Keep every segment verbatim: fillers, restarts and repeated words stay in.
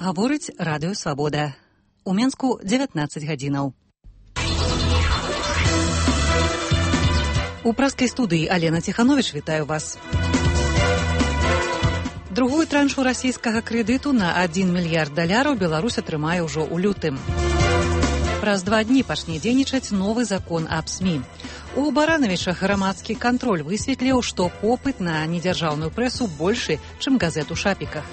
Гаворыць радыё Свабода. У Менску дзевятнаццаць гадзінаў. У праскай студыі Алена Ціхановіч вітаю вас. Другую траншу расійскага крэдыту на адзін мільярд даляраў Беларусь атрымае ўжо ў лютым. Праз два дні пачне дзейнічаць новы закон аб СМІ. У Баранавічах грамадскі кантроль высветліў, што попыт на недзяржаўную прэсу большы, чым газет у шапіках.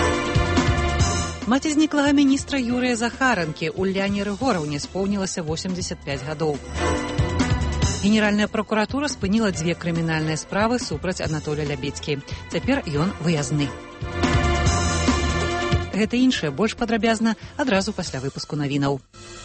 Маці зніклага міністра Юрыя Захаранкі Уляне Рыгораўне споўнілася восемдзесят пяць гадоў. Генеральная пракуратура спыніла дзве крымінальныя справы супраць Анатолія Лябедзькі. Цяпер ён выязны. Гэта іншае больш падрабязна адразу пасля выпуску навінаў.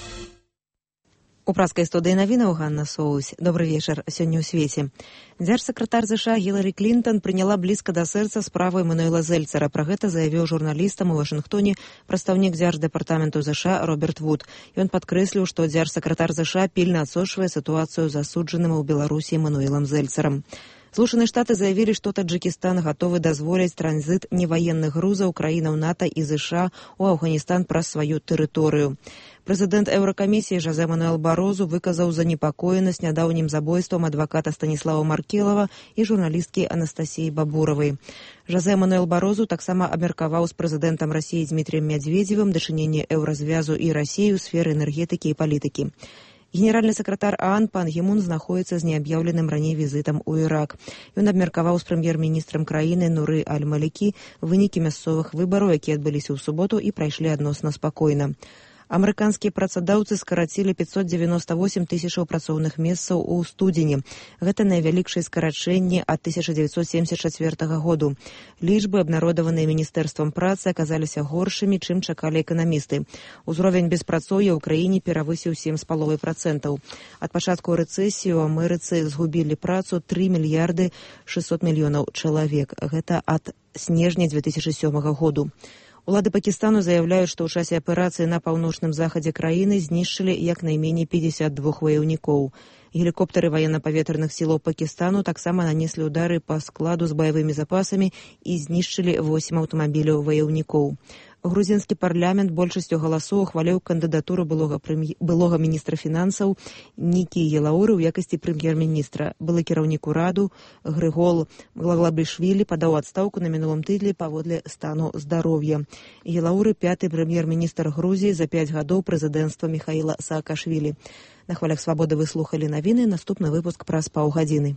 У праскай студыі навінаў Ганна Соусь. Добры вечар. Сёння ў свеце. Дзяржсакратар ЗША Гіларі Клінтон прыняла блізка да сэрца справу Эмануэла Зельцера. Пра гэта заявіў журналістам у Вашынгтоне прадстаўнік дзярждэпартаменту ЗША Роберт Вуд. Ён падкрэсліў, што дзяржсакратар ЗША пільна адсочвае сітуацыю з асуджаным у Беларусі Эмануэлам Зельцерам. Злучаныя Штаты заявілі, што Таджыкістан гатовы дазволіць транзіт неваенных грузаў краінаў НАТО і ЗША ў Афганістан праз сваю тэрыторыю. Прэзідэнт Еўракамісіі Жозе Мануэль Барозу выказаў занепакоенасць нядаўнім забойствам адваката Станіслава Маркелава і журналісткі Анастасіі Бабуравай. Жозе Мануэль Барозу таксама абмеркаваў з прэзідэнтам Расіі Дмітрыем Мядзведзевым дачыненне еўразвязу і Расіі ў сферы энергетыкі і палітыкі. Генеральны сакратар ААН Пан Гі Мун знаходзіцца з неаб'яўленым раней візітам у Ірак. Ён абмеркаваў з прэм'ер-міністрам краіны Нуры Аль-Малікі вынікі мясцовых выбараў, якія адбыліся ў суботу і прайшлі адносна спакойна. Амерыканскія працадаўцы скарацілі пятьсот девяносто восемь тысячаў працоўных месцаў у студзені. Гэта найвялікшае скарачэнне ад тысяча дзевяцьсот семьдесят чацвёртага году. Лічбы, абнародаваныя міністэрствам працы, аказаліся горшымі, чым чакалі эканамісты. Узровень беспрацоўя ў краіне перавысіў сем з паловай працэнтаў. Ад пачатку рэцэсіі ў Амерыцы згубілі працу тры мільярды шэсцьсот мільёнаў чалавек. Гэта ад снежня две тысячи сёмага году. Улады Пакістану заяўляюць, што ў часе аперацыі на паўночным захадзе краіны знішчылі як найменей пятьдесят два ваяўнікоў. Гелікоптары ваенна-паветраных сілаў Пакістану таксама нанеслі ўдары па складу з баявымі запасамі і знішчылі восемь аўтамабіляў ваяўнікоў. Грузінскі парламент большасцю галасоў ухваліў кандыдатуру былога, прэм'е... былога міністра фінансаў Нікі Елауры ў якасці прэм'ер-міністра. Былы кіраўнік ураду Грыгол Глаглабішвілі падаў адстаўку на мінулым тыдні паводле стану здароўя. Елауры пяты прэм'ер-міністр Грузіі за пяць гадоў прэзідэнцтва Міхаіла Саакашвілі. На хвалях Свабоды вы слухалі навіны. Наступны выпуск праз паўгадзіны.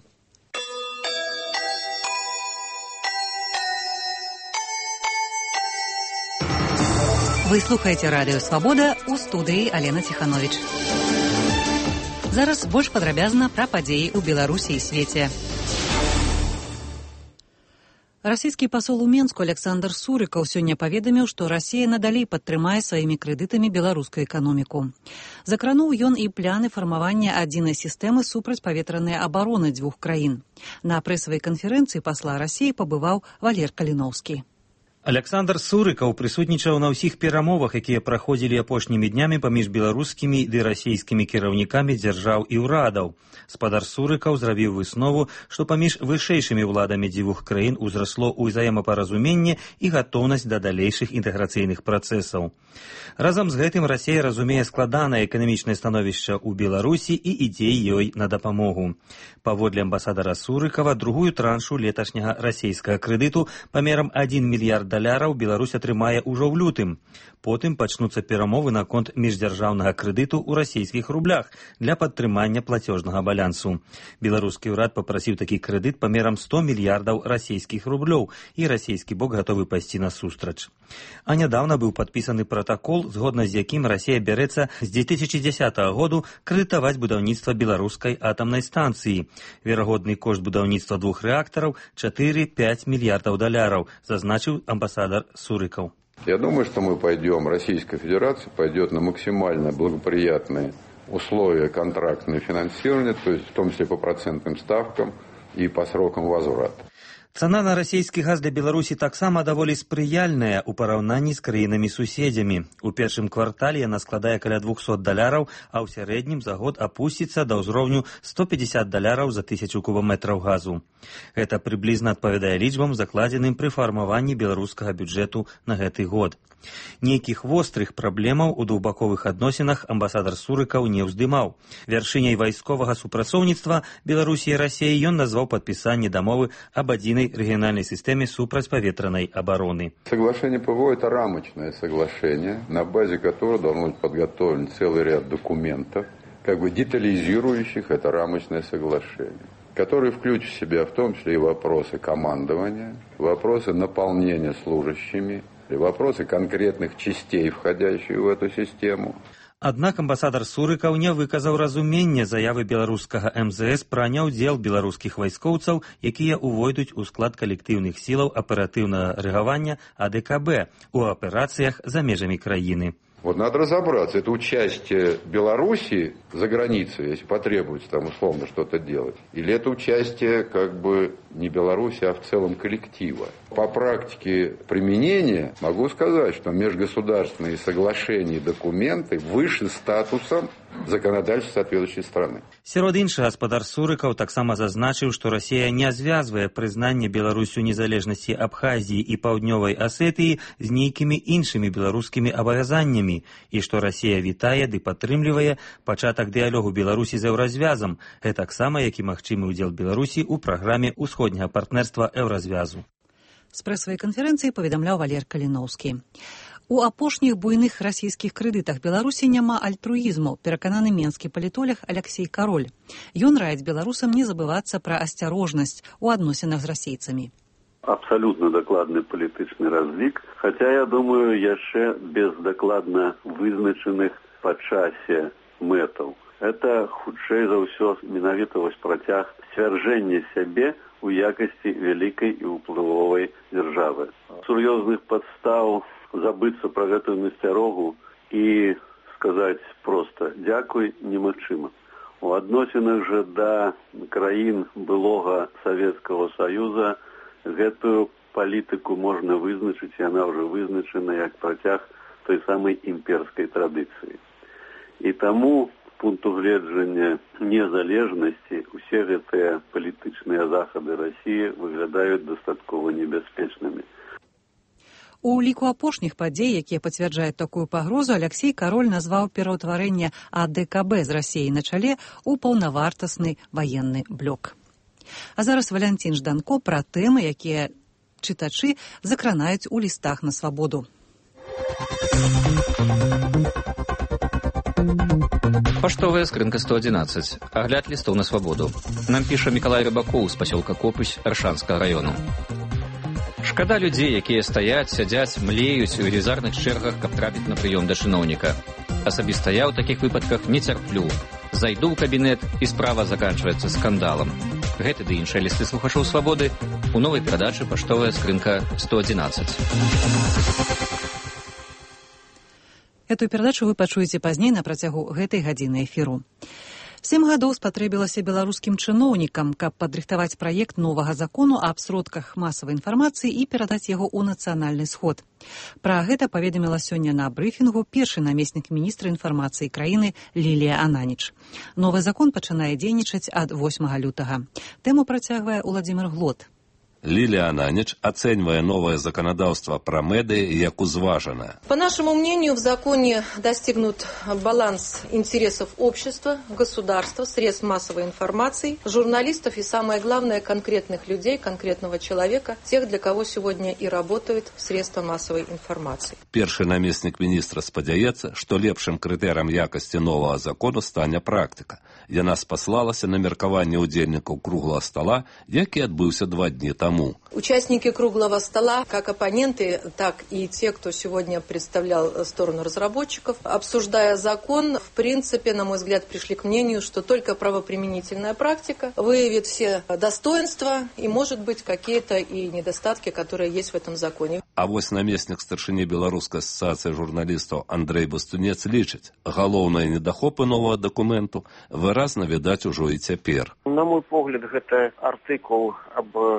Вы слухаеце радыё Свабода, у студыі Алена Ціхановіч. Зараз больш падрабязна пра падзеі ў Беларусі і свеце. Расійскі пасол у Менску Александр Сурыкаў сёння паведаміў, што Расія надалей падтрымае сваімі крэдытамі беларускую эканоміку. Закрануў ён і пляны фармавання адзінай сістэмы супрацьпаветранай абароны дзвюх краін. На прэсавай канферэнцыі пасла Расіі пабываў Валер Каліноўскі. Александр Сурыкаў прысутнічаў на ўсіх перамовах, якія праходзілі апошнімі днямі паміж беларускімі ды расійскімі кіраўнікамі дзяржаў і ўрадаў. Спадар Сурыкаў зрабіў выснову, што паміж вышэйшымі ўладамі дзвюх краін узрасло ўзаемапаразуменне і гатоўнасць да далейшых інтэграцыйных працэсаў. Разам з гэтым Расія разумее складанае эканамічнае становішча ў Беларусі і ідзе ёй на дапамогу. Паводле амбасадара Сурыкава, другую траншу леташняга расійскага крэдыту памерам адзін мільярд даляраў Беларусь атрымае ўжо ў лютым. Потым пачнуцца перамовы наконт міждзяржаўнага крэдыту ў расійскіх рублях для падтрымання плацёжнага балансу. Беларускі ўрад папрасіў такі крэдыт памерам сто мільярдаў расійскіх рублёў, і расійскі бок гатовы пайсці насустрач. А нядаўна быў падпісаны пратакол, згодна з якім Расія бярэцца з две тысячи дзесятага году крэдытаваць будаўніцтва беларускай атамнай станцыі. Верагодны кошт будаўніцтва двух рэактараў чатыры-пяць мільярдаў даляраў, зазначыў амбасадар Сурыкаў. Я думаю, что мы пойдем, Российская Федерация пойдет на максимально благоприятные условия контрактного финансирования, то есть в том числе по процентным ставкам и по срокам возврата. Цана на расійскі газ для Беларусі таксама даволі спрыяльная ў параўнанні з краінамі-суседзямі. У першым квартале яна складае каля двухсот даляраў, а ў сярэднім за год апусціцца да ўзроўню сто пятьдесят даляраў за тысячу кубометраў газу. Гэта прыблізна адпавядае лічбам, закладзеным пры фармаванні беларускага бюджэту на гэты год. Нейкіх вострых праблемаў у двухбаковых адносінах амбасадар Сурыкаў не ўздымаў. Вяршыняй вайсковага супрацоўніцтва Беларусі і Расіі ён назваў падпісанне дамовы аб адзінай рэгіянальной системе супрацьпаветранной обороны. Соглашение ПВО – это рамочное соглашение, на базе которого должен быть подготовлен целый ряд документов, как бы детализирующих это рамочное соглашение, которые включат в себя в том числе и вопросы командования, вопросы наполнения служащими, и вопросы конкретных частей, входящих в эту систему. Аднак амбасадар Сурыкаў не выказаў разумення заявы беларускага эм зэ эс пра няўдзел беларускіх вайскоўцаў, якія ўвойдуць у склад калектыўных сілаў аператыўнага рэагавання а дэ ка бэ у аперацыях за межамі краіны. Вот надо разобраться, это участие Беларуси за границей, если потребуется там условно что-то делать, или это участие как бы не Беларуси, а в целом коллектива. По практике применения могу сказать, что межгосударственные соглашения и документы выше статусом законодательства соответствующей страны. Сярод іншага гаспадар Сурыкаў таксама зазначыў, што Расія не звязвае прызнанне Беларусю незалежнасці Абхазіі і Паўднёвай Асетыі з нейкімі іншымі беларускімі абавязаннямі і што Расія вітае ды падтрымлівае пачатак дыялогу Беларусі з еўразвязам, гэтаксама як і магчымы ўдзел Беларусі ў праграме ўсходняга партнерства еўразвязу. З прэсавай канферэнцыі паведамляў Валер Каліноўскі. У апошніх буйных расійскіх крэдытах Беларусі няма альтруізму, перакананы менскі палітолог Алексей Кароль. Ён раіць беларусам не забывацца пра асцярожнасць у адносінах з расейцамі. Абсолютно докладный палітычны разлік, хотя, я думаю, яшчэ без докладна вызначаных па часе мэтаў. Это, хутчэй за ўсё, менавіта вось працяг сцвярджэння сябе у якасці вялікай і ўплывовай дзяржавы. Сур'ёзных падстаў забыцца пра гэтую насцярогу і сказаць проста «дзякуй» немагчыма. У адносінах жа да краін былога Савецкага Саюза гэтую палітыку можна вызначыць, яна ўжо вызначана як працяг той самай імперскай традыцыі. І таму, з пункту гледжання незалежнасці, усе гэтыя палітычныя захады Расіі выглядаюць дастаткова небяспечнымі. У ліку апошніх падзей, якія пацвярджаюць такую пагрозу, Алексей Кароль назваў пераўтварэнне а дэ ка бэ з Расіяй на чале ў паўнавартасны ваенны блок. А зараз Валянцін Жданко пра тэмы, якія чытачы закранаюць у лістах на свабоду. Паштовая скрынка сто адзінаццаць. Агляд лістоў на свабоду. Нам піша Мікалай Рыбакоў з пасёлка Копысь Аршанскага раёну. Шкада людзей, якія стаяць, сядзяць, млеюць у велізарных чэргах, каб трапіць на прыём да чыноўніка. Асабіста я ў такіх выпадках не цярплю. Зайду ў кабінет, і справа заканчваецца скандалам. Гэты ды іншыя лісты слухачоў свабоды у новай перадачы «Паштовая скрынка сто адзінаццаць». Эту перадачу вы пачуеце пазней на працягу гэтай гадзіны эфіру. Сем гадоў спатрэбілася беларускім чыноўнікам, каб падрыхтаваць праект новага закону аб сродках масавай інфармацыі і перадаць яго ў нацыянальны сход. Пра гэта паведаміла сёння на брыфінгу першы намеснік міністра інфармацыі краіны Лілія Ананіч. Новы закон пачынае дзейнічаць ад восьмага лютага. Тэму працягвае Уладзімир Глот. Лилия Ананич оценивая новое законодательство про медиа как узваженное. По нашему мнению, в законе достигнут баланс интересов общества, государства, средств массовой информации, журналистов и, самое главное, конкретных людей, конкретного человека, тех, для кого сегодня и работают средства массовой информации. Перший наместник министра спадзяецца, что лепшим критерием якости нового закона станет практика. Яна спаслалася на меркаванне удзельнікаў круглого стола, які адбыўся два дні тому. Участники круглого стола, как оппоненты, так и те, кто сегодня представлял сторону разработчиков, обсуждая закон, в принципе, на мой взгляд, пришли к мнению, что только правоприменительная практика выявит все достоинства и, может быть, какие-то и недостатки, которые есть в этом законе. А вось намеснік старшыні Беларускай асацыяцыі журналістаў Андрей Бастунец лічыць, галоўныя недахопы новага дакументу выразна відаць ужо і цяпер. На мой погляд, гэта артыкул об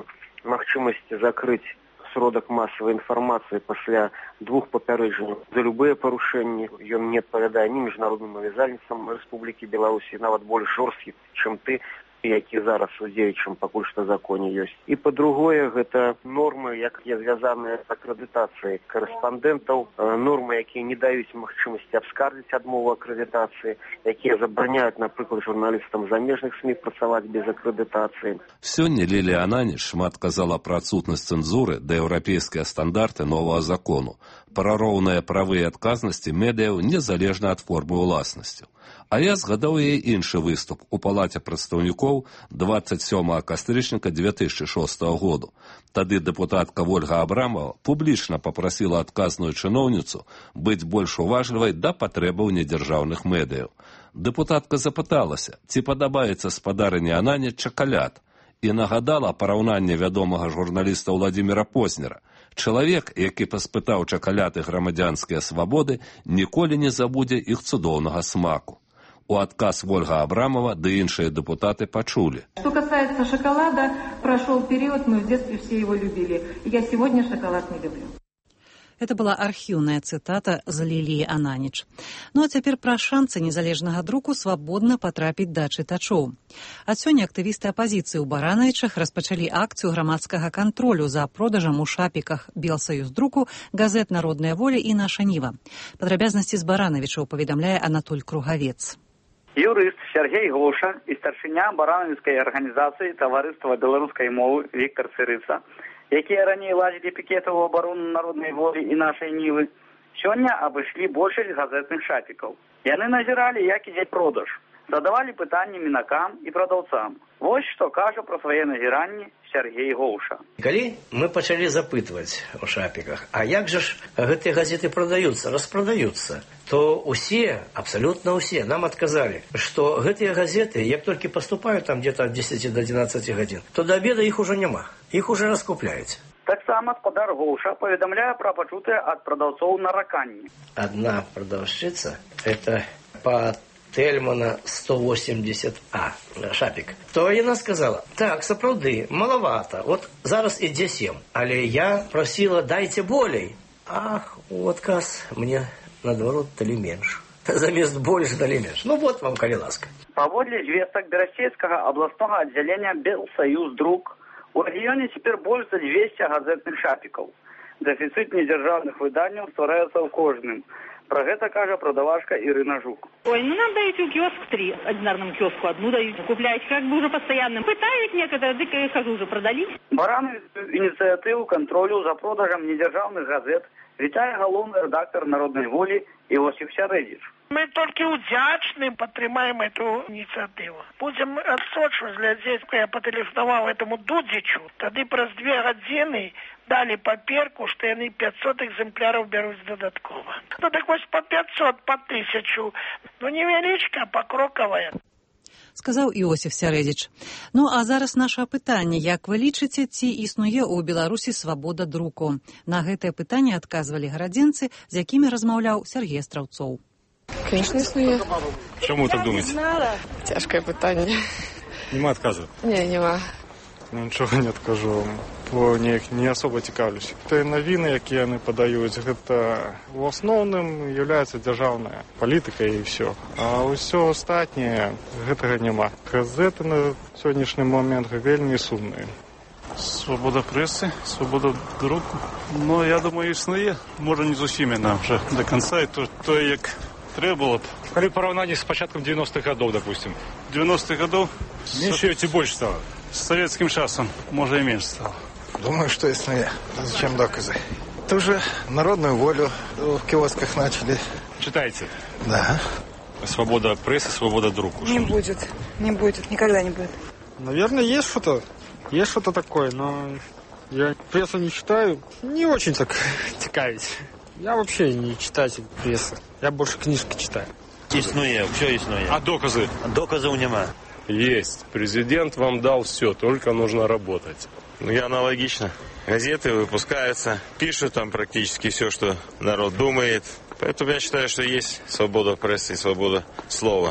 магчымасці закрыць сродак масавай інфармацыі пасля двух папярэджанняў за любыя парушэнні. Ён не адпавядае ні міжнародным абавязальніцтвам Рэспублікі Беларусі, нават больш жорсткі, чым ты, які зараз у дзеючым пакуль што законе ёсць. І па-другое, гэта нормы, якія звязаныя з акрэдытацыяй корэспандэнтаў, нормы, якія не даюць магчымасці абскардзіць адмову акрэдытацыі, якія забараняюць, напрыклад, журналістам замежных СМІ працаваць без акрэдытацыі. Сёння Лілія Ананіч шмат казала пра адсутнасць цэнзуры да еўрапейскія стандарты новага закону, пра роўныя правы і адказнасці медыяў незалежна ад формы ўласнасці. А я згадаў яе іншы выступ у Палаце прадстаўнікоў дваццаць сёмага кастрычніка дзве тысячы шостага году. Тады дэпутатка Ольга Абрамова публічна папрасіла адказную чыноўніцу быць больш уважлівай да патрэбаў недзяржаўных медыяў. Дэпутатка запыталася, ці падабаецца спадарыне Ананіч чакалят, і нагадала параўнанне вядомага журналіста Владзіміра Познера. Чалавек, які паспытаў чакаляты грамадзянскія свабоды, ніколі не забудзе іх цудоўнага смаку. У адказ Ольга Абрамова ды іншыя депутаты почули. Что касается шоколада, прошел период, мы в детстве все его любили. Я сегодня шоколад не люблю. Это была архіўная цытата з Ліліі Ананіч. Ну а цяпер пра шанцы незалежнага друку свабодна патрапіць да чытачоў. Ад сёння актывісты апазіцыі ў Баранавічах распачалі акцыю грамадскага кантролю за продажам у шапіках Белсаюздруку газет «Народная воля» і «Наша Ніва». Падрабязнасці з Баранавічаў паведамляе Анатоль Кругавец. Юрыст Сергей Гоша і старшыня баранавіцкай арганізацыі таварыства беларускай мовы Віктор Цырыца, якія раней ладзілі пікеты ў абарону народнай волі і нашай Нівы, сёння абышлі большасць газетных шапікаў. Яны назіралі, як ідзе продаж, задавалі пытанні мінакам і прадаўцам. Вось што кажа пра свае назіранні Сергей Гоуша. Калі мы пачалі запытваць у шапіках, а як жа ж гэтыя газеты прадаюцца, распрадаюцца, то усе, абсалютна ўсе, нам адказалі, што гэтыя газеты, як толькі паступаюць там где-то ад дзесяці да адзінаццаці гадзін, то да абеда іх ужо няма, іх ужо раскупляюць. Таксама спадар Гоуша паведамляе пра пачутыя ад прадаўцоў нараканні. Адна прадаўшчыца, это па Тельмана сто восемьдесят А, шапік. То яна сказала, так, сапраўды, маловато, вот зараз ідзе сем, але я просила, дайте болей. Ах, у адказ мне, наадварот, далі менш. Замест больш далі менш. Ну вот вам, калі ласка. Паводле звестак Берасцейскага абласнога аддзялення Белсаюздрук, у рэгіёне цяпер больш за двесце газетных шапікаў. Дэфіцыт недзяржаўных выданняў ствараецца ў кожным. Про гэта кажа продавашка Ирина Жук. Ой, ну нам дают киоск три, одинарному киоску одну дают, купляете как бы уже постоянно. Пытают некоторые, так я хожу, уже продали. Барановицкую инициативу контролю за продажем недержавных газет вітае галоўны редактор «Народной воли» Иосиф Сярэдзіч. Мы только удячны подтримаем эту инициативу. Будем отсочивать глядеть, я потелефоновал этому Дудзичу, тады праз две гадзіны дали паперку, што яны пятьсот экземпляров бяруць додаткова. Ну так вось по пятьсот, по тысячу. Ну невялічка, покроковая. Сказаў Іосиф Сярэдзіч. Ну а зараз наша пытанне. Як вы лічыце, ці існуе ў Беларусі свабода друку? На гэтае пытанне адказвалі гарадзенцы, з якімі размаўляў Сергей Страўцоў. Конечно, існуе. Чому так думаете? Тяжкое пытанне. Нема адказу? Не, нема. Ну, нічого не адкажу. Бо не, не особо цікавлюсь. Те навіны, які яны падаюць, гэта в асноўным являецца дзяржаўная палітыка і все. А ўсё астатняе гэтага няма. Газеты на сённяшні момент вельмі сумныя. Свобода пресы, свобода друку. Ну, я думаю, існуе. Можа, не з усімі нам вже до конца. І то, то як трэба было б. Калі параўнанні з пачаткам девяностых гадоў, допустим. девяностых гадоў? Меньше ці больш стало? С советским часом, может, и меньше стало. Думаю, что иснуе. Зачем доказы? Тоже народную волю в киосках начали. Читаете? Да. Свобода прессы, свобода друку. Не будет. Не будет. Никогда не будет. Наверное, есть что-то. Есть что-то такое, но я прессу не читаю. Не очень так цікавить. Я вообще не читатель прессы. Я больше книжки читаю. Існує, все існує. А доказы? Доказів нема. Есть. Президент вам дал все, только нужно работать. Ну, и аналогично. Газеты выпускаются, пишут там практически все, что народ думает. Поэтому я считаю, что есть свобода прессы и свобода слова.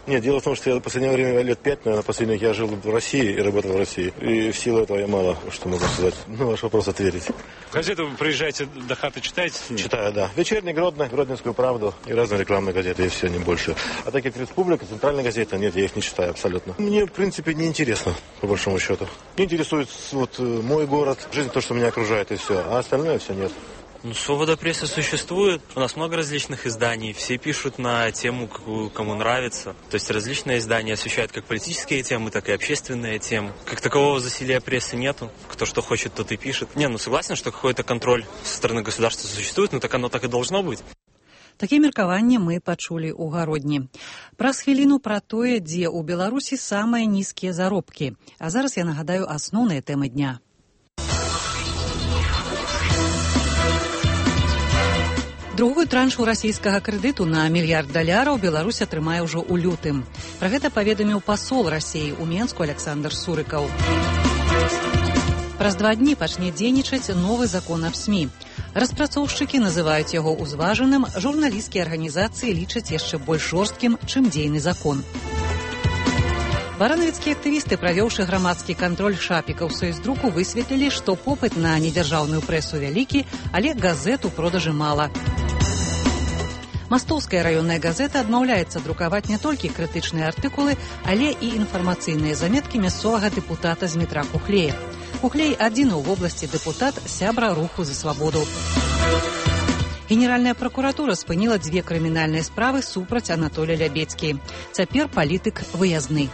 Нет, дело в том, что я в последнее время, лет пять, наверное, последних я жил в России и работал в России. И в силу этого я мало что могу сказать. Ну, ваш вопрос ответить. Газету вы приезжаете до хаты, читаете? Читаю, да. «Вечерний Гродно», «Гродненскую правду» и разные рекламные газеты, и все, не больше. А так как «Республика», «Центральная газета», нет, я их не читаю абсолютно. Мне, в принципе, не интересно, по большому счету. Мне интересует вот мой город, жизнь, то, что меня окружает, и все. А остальное все нет. Ну, свобода прессы существует. У нас много различных изданий. Все пишут на тему, какую кому нравится. То есть различные издания освещают как политические темы, так и общественные темы. Как такового засилия прессы нету. Кто что хочет, тот и пишет. Не, ну согласен, что какой-то контроль со стороны государства существует, но так оно так и должно быть. Такія меркаванні мы пачулі ў гародні. Праз хвіліну пра тое, дзе ў Беларусі самыя нізкія заробкі. А зараз я нагадаю асноўныя тэмы дня. Другую траншу расійскага крэдыту на мільярд даляраў Беларусь атрымае ўжо ў лютым. Пра гэта паведаміў пасол Расіі ў Менску Александр Сурыкаў. Праз два дні пачне дзейнічаць новы закон аб СМІ. Распрацоўшчыкі называюць яго ўзважаным, журналісцкія арганізацыі лічаць яшчэ больш жорсткім, чым дзейны закон. Баранавіцкія актывісты, правёўшы грамадскі кантроль шапікаў саюздруку, высветлілі, што попыт на недзяржаўную прэсу вялікі, але газет у продажы мала. Мастоўская раённая газета адмаўляецца друкаваць не толькі крытычныя артыкулы, але і інфармацыйныя заметкі мясцовага дэпутата з метра Кухлея. Кухлей адзіны ў вобласці дэпутат, сябра руху за свабоду. Генеральная пракуратура спыніла дзве крымінальныя справы супраць Анатолія Лябедзькі. Цяпер палітык выязны.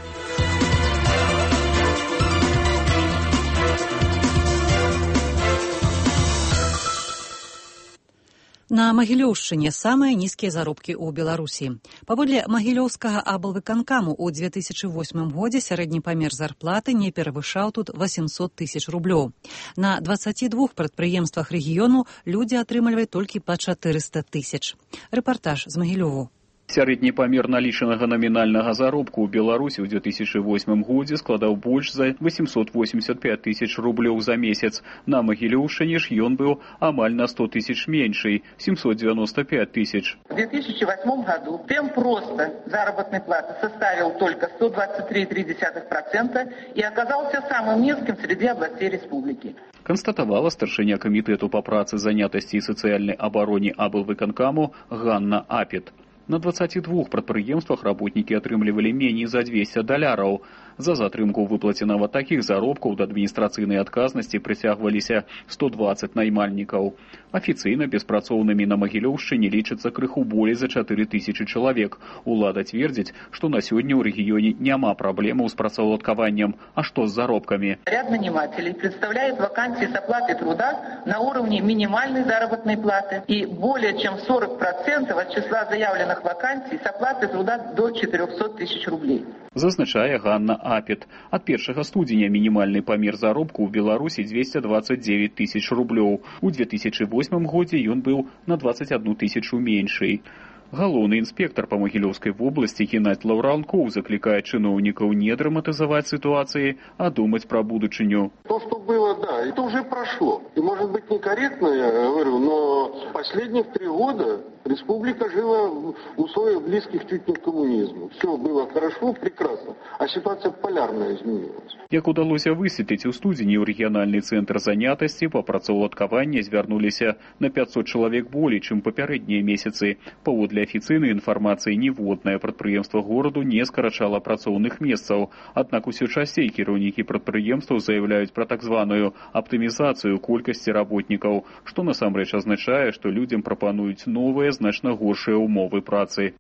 На Магілёўшчыне самыя нізкія заробкі ў Беларусі. Паводле магілёўскага аблвыканкаму ў две тысячы восьмым годзе сярэдні памер зарплаты не перавышаў тут восемьсот тысяч рублёў. На дваццаці двух прадпрыемствах рэгіёну людзі атрымліваюць толькі па чатырыста тысяч. Рэпартаж з Магілёву. Сярэдні памер налічанага намінальнага заробку ў Беларусі ў две тысячы восьмым годзе складаў больш за восемьсот восемьдесят пять тысяч рублёў за месяц. На Магілёўшчыне ж ён быў амаль на сто тысяч меньший – семьсот девяносто пять тысяч. В две тысячи восьмом году темп роста заработной платы составил только сто двадцать три целых три десятых процента и оказался самым низким среди областей республики. Констатовала старшыня камітэту па працы, занятасці і сацыяльнай абароне аблвыканкаму Ганна Апет. На дваццаці двух прадпрыемствах работнікі атрымлівалі меней за двести даляраў. За затрымку ў выплаце нават такіх заробкаў да адміністрацыйнай адказнасці прыцягваліся сто двадцать наймальнікаў. Афіцыйна беспрацоўнымі на Магілёўшчыне лічыцца крыху болей за чатыры тысячы чалавек. Улада цвердзіць, што на сёння ў рэгіёне няма праблемаў з працаўладкаваннем. А што з заробкамі? Ряд нанимателей представляет вакансии с оплатой труда на уровне минимальной заработной платы и более чем сорок процентов от числа заявленных вакансий с оплатой труда до четырехсот тысяч рублей. Зазначае Ганна Апет. Ад першага студзеня мінімальны памер заробку ў Беларусі двести двадцать девять тысяч рублёў. У две тысячи восьмым годзе ён быў на двадцать одну тысячу менший. Галоўны інспектор па Магілёўскай вобласці Геннадзь Лаўранкоў заклікае чыноўнікаў не драматызаваць сітуацыі, а думаць пра будучыню. То, что было, да, это уже прошло. И может быть некорректно, я говорю, но последних три года республика жила в условиях близких чуть не к коммунизму. Все было хорошо, прекрасно, а ситуация полярно изменилась. Як удалося высветліць, у студзені ў рэгіянальны цэнтр занятасці па працаўладкаванні звярнуліся на пятьсот чалавек болей, чым папярэднія месяцы. Паводле афіцыйнай інфармацыі ніводнае прадпрыемства гораду не скарачала працоўных месцаў. Аднак усё часцей кіраўнікі прадпрыемстваў заяўляюць пра так званую аптымізацыю колькасці работнікаў, што насамрэч азначае, што людзям прапануюць новыя, значна горшыя ўмовы працы.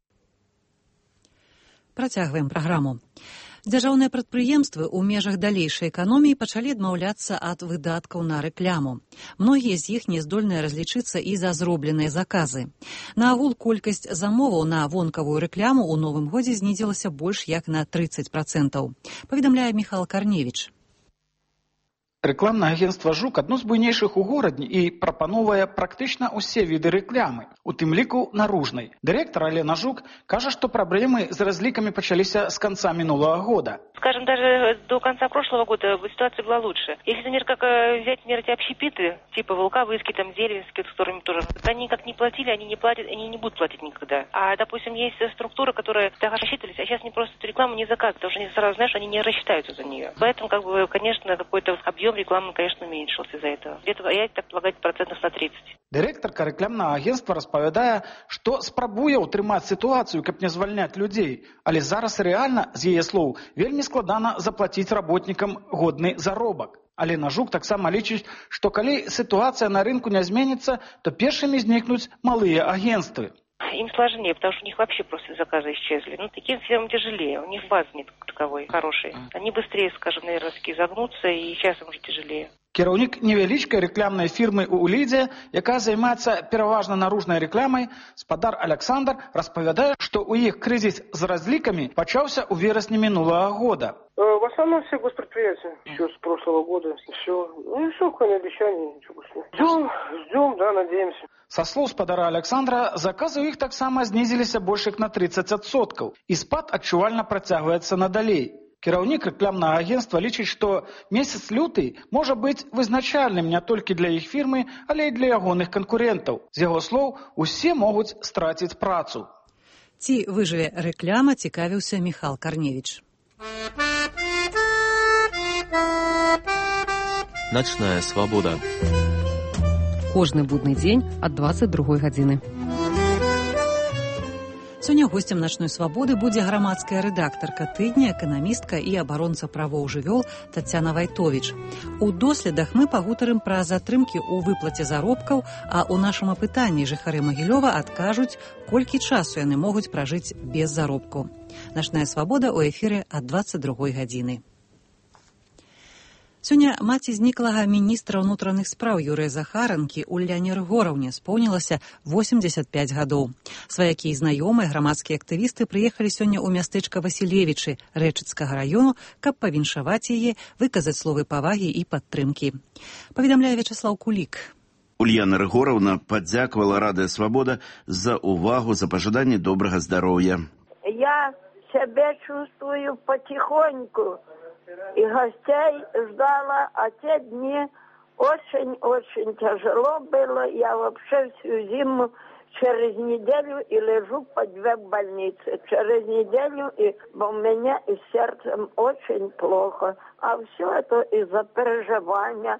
Працягваем праграму. Дзяржаўныя прадпрыемствы ў межах далейшай эканоміі пачалі адмаўляцца ад выдаткаў на рэкляму. Многія з іх не здольныя разлічыцца і за зробленыя заказы. На агул колькасць замоваў на вонкавую рэкляму ў новым годзе знізілася больш як на тридцать процентов. Паведамляе Міхал Карневіч. Рэкламнае агенцтва «Жук» адно з буйнейшых у горадзе і прапановвае практычна ўсе віды рэкламы, у тым ліку наружнай. Дырэктар Алена Жук кажа, што праблемы з разлікамі пачаліся з конца минулого года. Скажем, даже до конца прошлого года ситуация была лучше. Если, например, как взять, например, эти общепиты, типа Волковыский, там, Деревенский, с которыми тоже, они как не платили, они не платят, они не будут платить никогда. А, допустим, есть структуры, которые тогда рассчитывались, а сейчас они просто эту рекламу не заказывают, потому что они сразу, знаешь, они не рассчитаются за нее. Поэтому, как бы, конечно, какой-то объем рекламы, конечно, уменьшился из-за этого. Где-то, я так полагаю, процентов на тридцать. Дырэктарка рэкламнага агентства распавядае, што спрабуе ўтрымаць сітуацыю, каб не звальняць людзей. Але зараз рэальна, з яе слоў, вельмі складана заплаціць работнікам годны заробак. Алена Жук таксама лічыць, што калі сітуацыя на рынку не зменіцца, то першымі знікнуць малыя агентствы. Им сложнее, потому что у них вообще просто заказы исчезли. Ну, таким фирмам тяжелее, у них базы нет таковой хорошей. Они быстрее, скажем, наверное, загнутся, и сейчас им уже тяжелее. Кіраўнік невялічкай рэкламнай фірмы ў Лідзе, якая займаецца пераважна наружнай рэкламай, спадар Александр распавядае, што ў іх крызіс з разлікамі пачаўся ў верасні мінулого года. В основном все госпредприятия еще с прошлого года. Все. Ну и все, кроме обещаний. Ждем, ждем, да, надеемся. Са слоў спадара Александра, заказы ў іх таксама знізіліся больш як на тридцать адсоткаў, і спад адчувальна працягваецца надалей. Кіраўнік рэкламнага агентства лічыць, што месяц люты можа быць вызначальным не толькі для іх фірмы, але і для ягоных канкурентаў. З яго слоў, усе могуць страціць працу. Ці выжыве рэкляма, цікавіўся Міхал Карневіч. Начная свабода. Кожны будны дзень ад дваццаць другой гадзіны. Сёння госцем начной свабоды будзе грамадская рэдактарка тыдня, эканамістка і абаронца правоў жывёл Тацяна Вайтовіч. У доследах мы пагутарым пра затрымкі ў выплаце заробкаў, а ў нашым апытанні жыхары Магілёва адкажуць, колькі часу яны могуць пражыць без заробку. Начная свабода ў эфіры ад дваццаць другой гадзіны. Сёння маці зніклага міністра ўнутраных спраў Юрыя Захаранкі Уляне Рыгораўне споўнілася восемьдесят пять гадоў. Сваякі і знаёмыя грамадскія актывісты прыехалі сёння ў мястэчка Васілевічы Рэчыцкага раёну, каб павіншаваць яе, выказаць словы павагі і падтрымкі. Паведамляе Вячаслаў Кулік. Ульяна Рыгораўна падзякавала Радыё Свабода за увагу, за пажаданне добрага здароўя. Я себя чувствую потихоньку. И гостей ждала, а те дни очень-очень тяжело было. Я вообще всю зиму через неделю и лежу по две в больнице. Через неделю и у меня и сердцем очень плохо. А все это из-за переживания.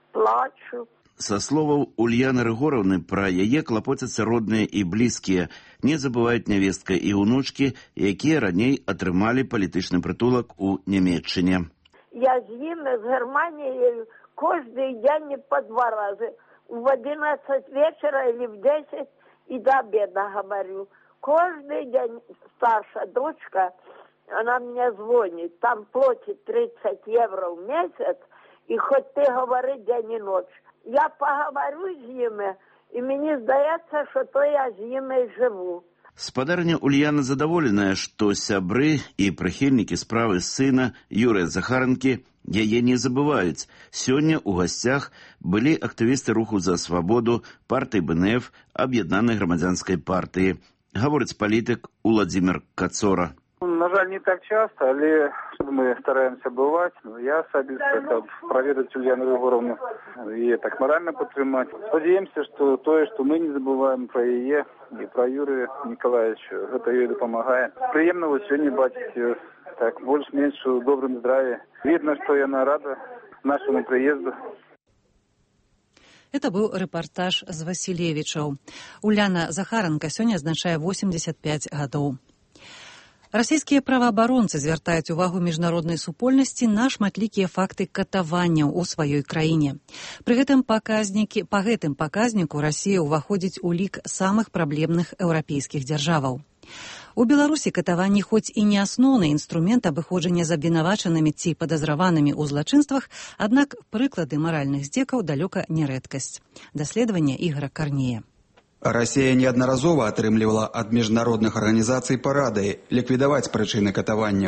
Плачу. Со словаў Ульяны Рыгораўны пра яе клапоцяцца родныя і блізкія. Не забываюць нявестка і ўнучкі, якія раней атрымалі палітычны прытулак у Нямецчыне. Я з імі, з Германією, кожний день по два рази. В одиннадцать вечера или в десять и до обеда говорю. Каждый день старшая дочка, она мне звонит, там платит тридцать евро в месяц, и хоть ты говори день и ночь. Я поговорю з ними, і мені здається, що то я з ними живу. Спадарня Ульяна задаволеная, што сябры і прыхільнікі справы сына Юрыя Захаранкі яе не забываюць. Сёння ў гасцях былі актывісты руху за свабоду, партыі БНФ, аб'яднанай грамадзянскай партыі. Гаворыць палітык Уладзімір Кацора. На жаль, не так часто, але мы стараемся бывать. Я особисто проведать Ульяну Рыгораўну и так морально подтримать. Сподеемся, что то, что мы не забываем про ее и про Юрия Николаевича, это ей помогает. Приемного сегодня бачить так больше-меньше в добром здравии. Видно, что она рада нашему приезду. Это быў рэпартаж з Васілевічаў. Уляна Захаранка сёння адзначае восемьдесят пять гадоў. Расійскія праваабаронцы звяртаюць увагу міжнароднай супольнасці на шматлікія факты катаванняў у сваёй краіне. Пры гэтым паказнікі, па гэтым паказніку Расія ўваходзіць у лік самых праблемных еўрапейскіх дзяржаваў. У Беларусі катаванні хоць і не асноўны інструмент абыходжання з абвінавачанымі ці падазраванымі ў злачынствах, аднак прыклады маральных здзекаў далёка не рэдкасць. Даследаванне Ігора Карнея. Расія неаднаразова атрымлівала ад міжнародных арганізацый парады ліквідаваць прычыны катаванняў.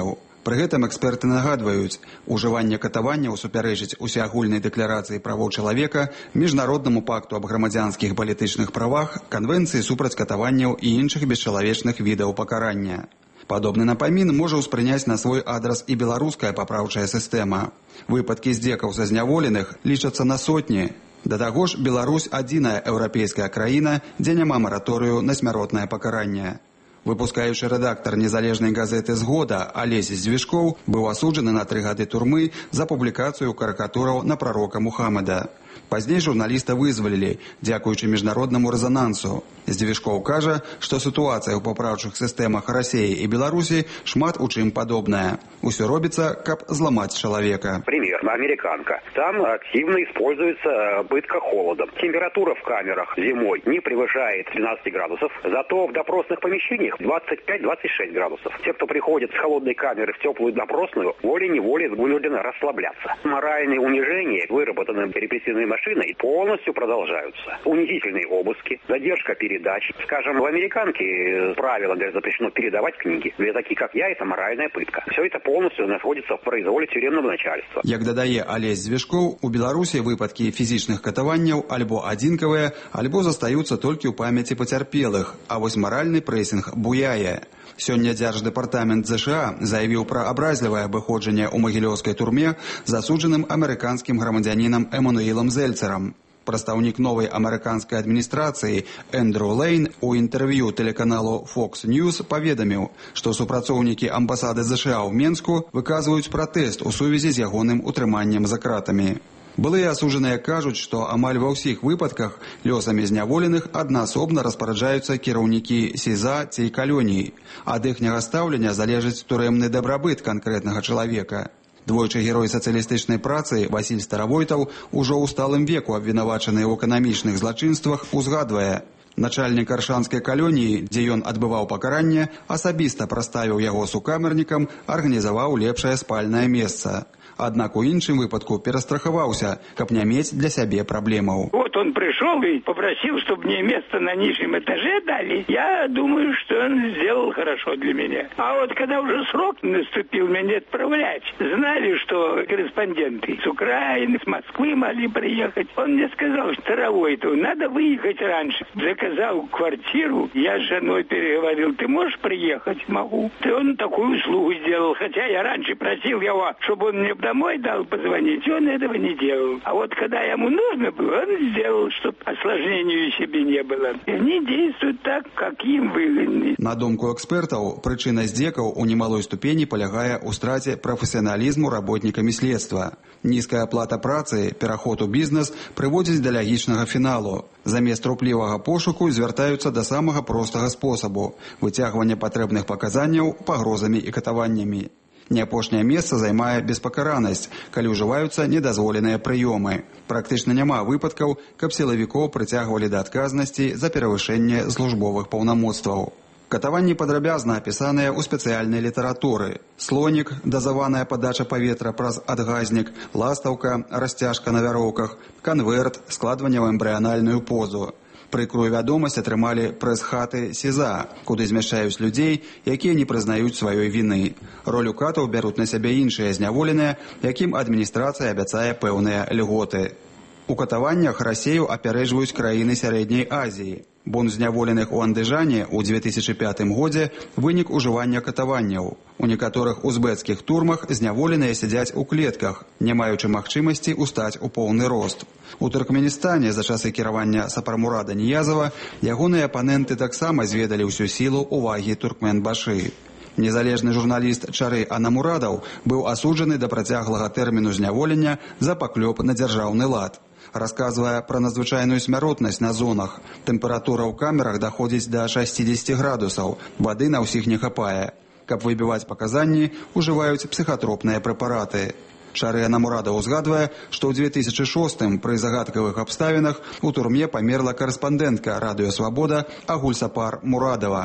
Пры гэтым эксперты нагадваюць, ужыванне катаванняў супярэчыць усеагульнай дэкларацыі правоў чалавека, міжнароднаму пакту аб грамадзянскіх палітычных правах, канвенцыі супраць катаванняў і іншых бесчалавечных відаў пакарання. Падобны напамін можа ўспрыняць на свой адрас і беларуская папраўчая сістэма. Выпадкі здзекаў са зняволеных лічацца на сотні. Да таго ж, Беларусь адзіная еўрапейская краіна, дзе няма мараторыю на смяротнае пакаранне. Выпускаючы рэдактар незалежнай газеты «Згода» Алесь Звішкоў быў асуджаны на тры гады турмы за публікацыю карыкатураў на прарока Мухаммада. Пазней журналіста вызвалілі, дзякуючы міжнароднаму рэзанансу. Звішкоў кажа, што сітуацыя ў папраўчых сістэмах Расіі і Беларусі шмат у чым падобная. Усё робіцца, каб зламаць чалавека. Пример. Американка. Там активно используется пытка холодом. Температура в камерах зимой не превышает двенадцать градусов, зато в допросных помещениях двадцать пять - двадцать шесть градусов. Те, кто приходит с холодной камеры в теплую допросную, волей-неволей вынуждены расслабляться. Моральные унижения, выработанные репрессивной машиной, полностью продолжаются. Унизительные обыски, задержка передач. Скажем, в американке правило, где запрещено передавать книги. Для таких, как я, это моральная пытка. Все это полностью находится в произволе тюремного начальства. Як дадае Алесь Звішкоў, у Беларусі выпадкі фізічных катаванняў альбо адзінкавыя, альбо застаюцца толькі ў памяці пацярпелых, а вось маральны прэсінг буяе. Сёння Дзярждэпартамент ЗША заявіў пра абразлівае абыходжанне ў магілёўскай турме засуджаным амерыканскім грамадзянінам Эмануілам Зельцерам. Прадстаўнік новай амерыканскай адміністрацыі Эндрю Лейн у інтэрв'ю тэлеканалу Fox News паведаміў, што супрацоўнікі амбасады ЗША ў Менску выказваюць пратэст у сувязі з ягоным утрыманнем за кратамі. Былыя асуджаныя кажуць, што амаль ва ўсіх выпадках лёсамі зняволеных аднаасобна распараджаюцца кіраўнікі СІЗА ці калоній. Ад іхняга стаўлення залежыць турэмны дабрабыт канкрэтнага чалавека. Двойчы герой сацыялістычнай працы Васіль Старавойтаў ужо ў сталым веку абвінавачаны ў эканамічных злачынствах узгадвае. Начальнік аршанскай калоніі, дзе ён адбываў пакаранне, асабіста праставіў яго сукамернікам, арганізаваў лепшае спальнае месца. Аднак у іншым выпадку перастрахаваўся, каб не мець для сябе праблемаў. Вот он пришел и попросил, чтобы мне место на нижнем этаже дали. Я думаю, что он сделал хорошо для меня. А вот когда уже срок наступил меня отправлять, знали, что корреспонденты с Украины, с Москвы могли приехать. Он мне сказал, что Старовойтову надо выехать раньше. Заказал квартиру, я с женой переговорил, ты можешь приехать? Могу. И он такую услугу сделал, хотя я раньше просил его, чтобы он мне домой дал позвонить, он этого не делал. А вот когда ему нужно было, он сделал, чтобы осложнению себе не было. И они действуют так, как им выгодно. На думку экспертаў, прычына здзекаў у немалой ступені палягае ў страце прафесіяналізму работнікамі следства. Нізкая аплата працы, пераход у бізнес прыводзіць да лагічнага фіналу. Замест руплівага пошуку звяртаюцца да самага простага спосабу – выцягвання патрэбных паказанняў пагрозамі і катаваннямі. Не апошняе месца займае беспакаранасць, калі ўжываюцца недазволеныя прыёмы. Практычна няма выпадкаў, каб сілавікоў прыцягвалі да адказнасці за перавышэнне службовых паўнамоцтваў. Катаванні падрабязна апісаныя ў спецыяльнай літаратуры. Слонік, дазаваная падача паветра праз адгазнік, ластаўка, расцяжка на вяроўках, канверт, складванне ў эмбрыянальную позу. Прыкрую вядомасць атрымалі прэс-хаты СІЗА, куды змяшчаюць людзей, якія не прызнаюць сваёй віны. Ролю катаў бяруць на сябе іншыя зняволеныя, якім адміністрацыя абяцае пэўныя льготы. У катаваннях Расею апярэджваюць краіны Сярэдняй Азіі. Бон зняволеных у Андыжане ў дзве тысячы пятым годзе вынік ужывання катаванняў. У некаторых узбецкіх турмах зняволеныя сядзяць у клетках, не маючы магчымасці устаць у поўны рост. У Туркменістане за часы кіравання Сапармурада Ніязава ягоныя апаненты таксама зведалі ўсю сілу увагі Туркменбашы. Незалежны журналіст Чары Анамурадаў быў асуджаны да працяглага тэрміну зняволення за паклёп на дзяржаўны лад. Расказвае пра надзвычайную смяротнасць на зонах. Тэмпература ў камерах даходзіць да шасцідзесяці градусаў, вады на ўсіх не хапае. Каб выбіваць паказанні, ужываюць псіхатропныя прэпараты. Чары Анамурадаў узгадвае, што ў дзве тысячы шостым пры загадкавых абставінах у турме памерла карэспандэнтка радыё «Свабода» Агульсапар Мурадава.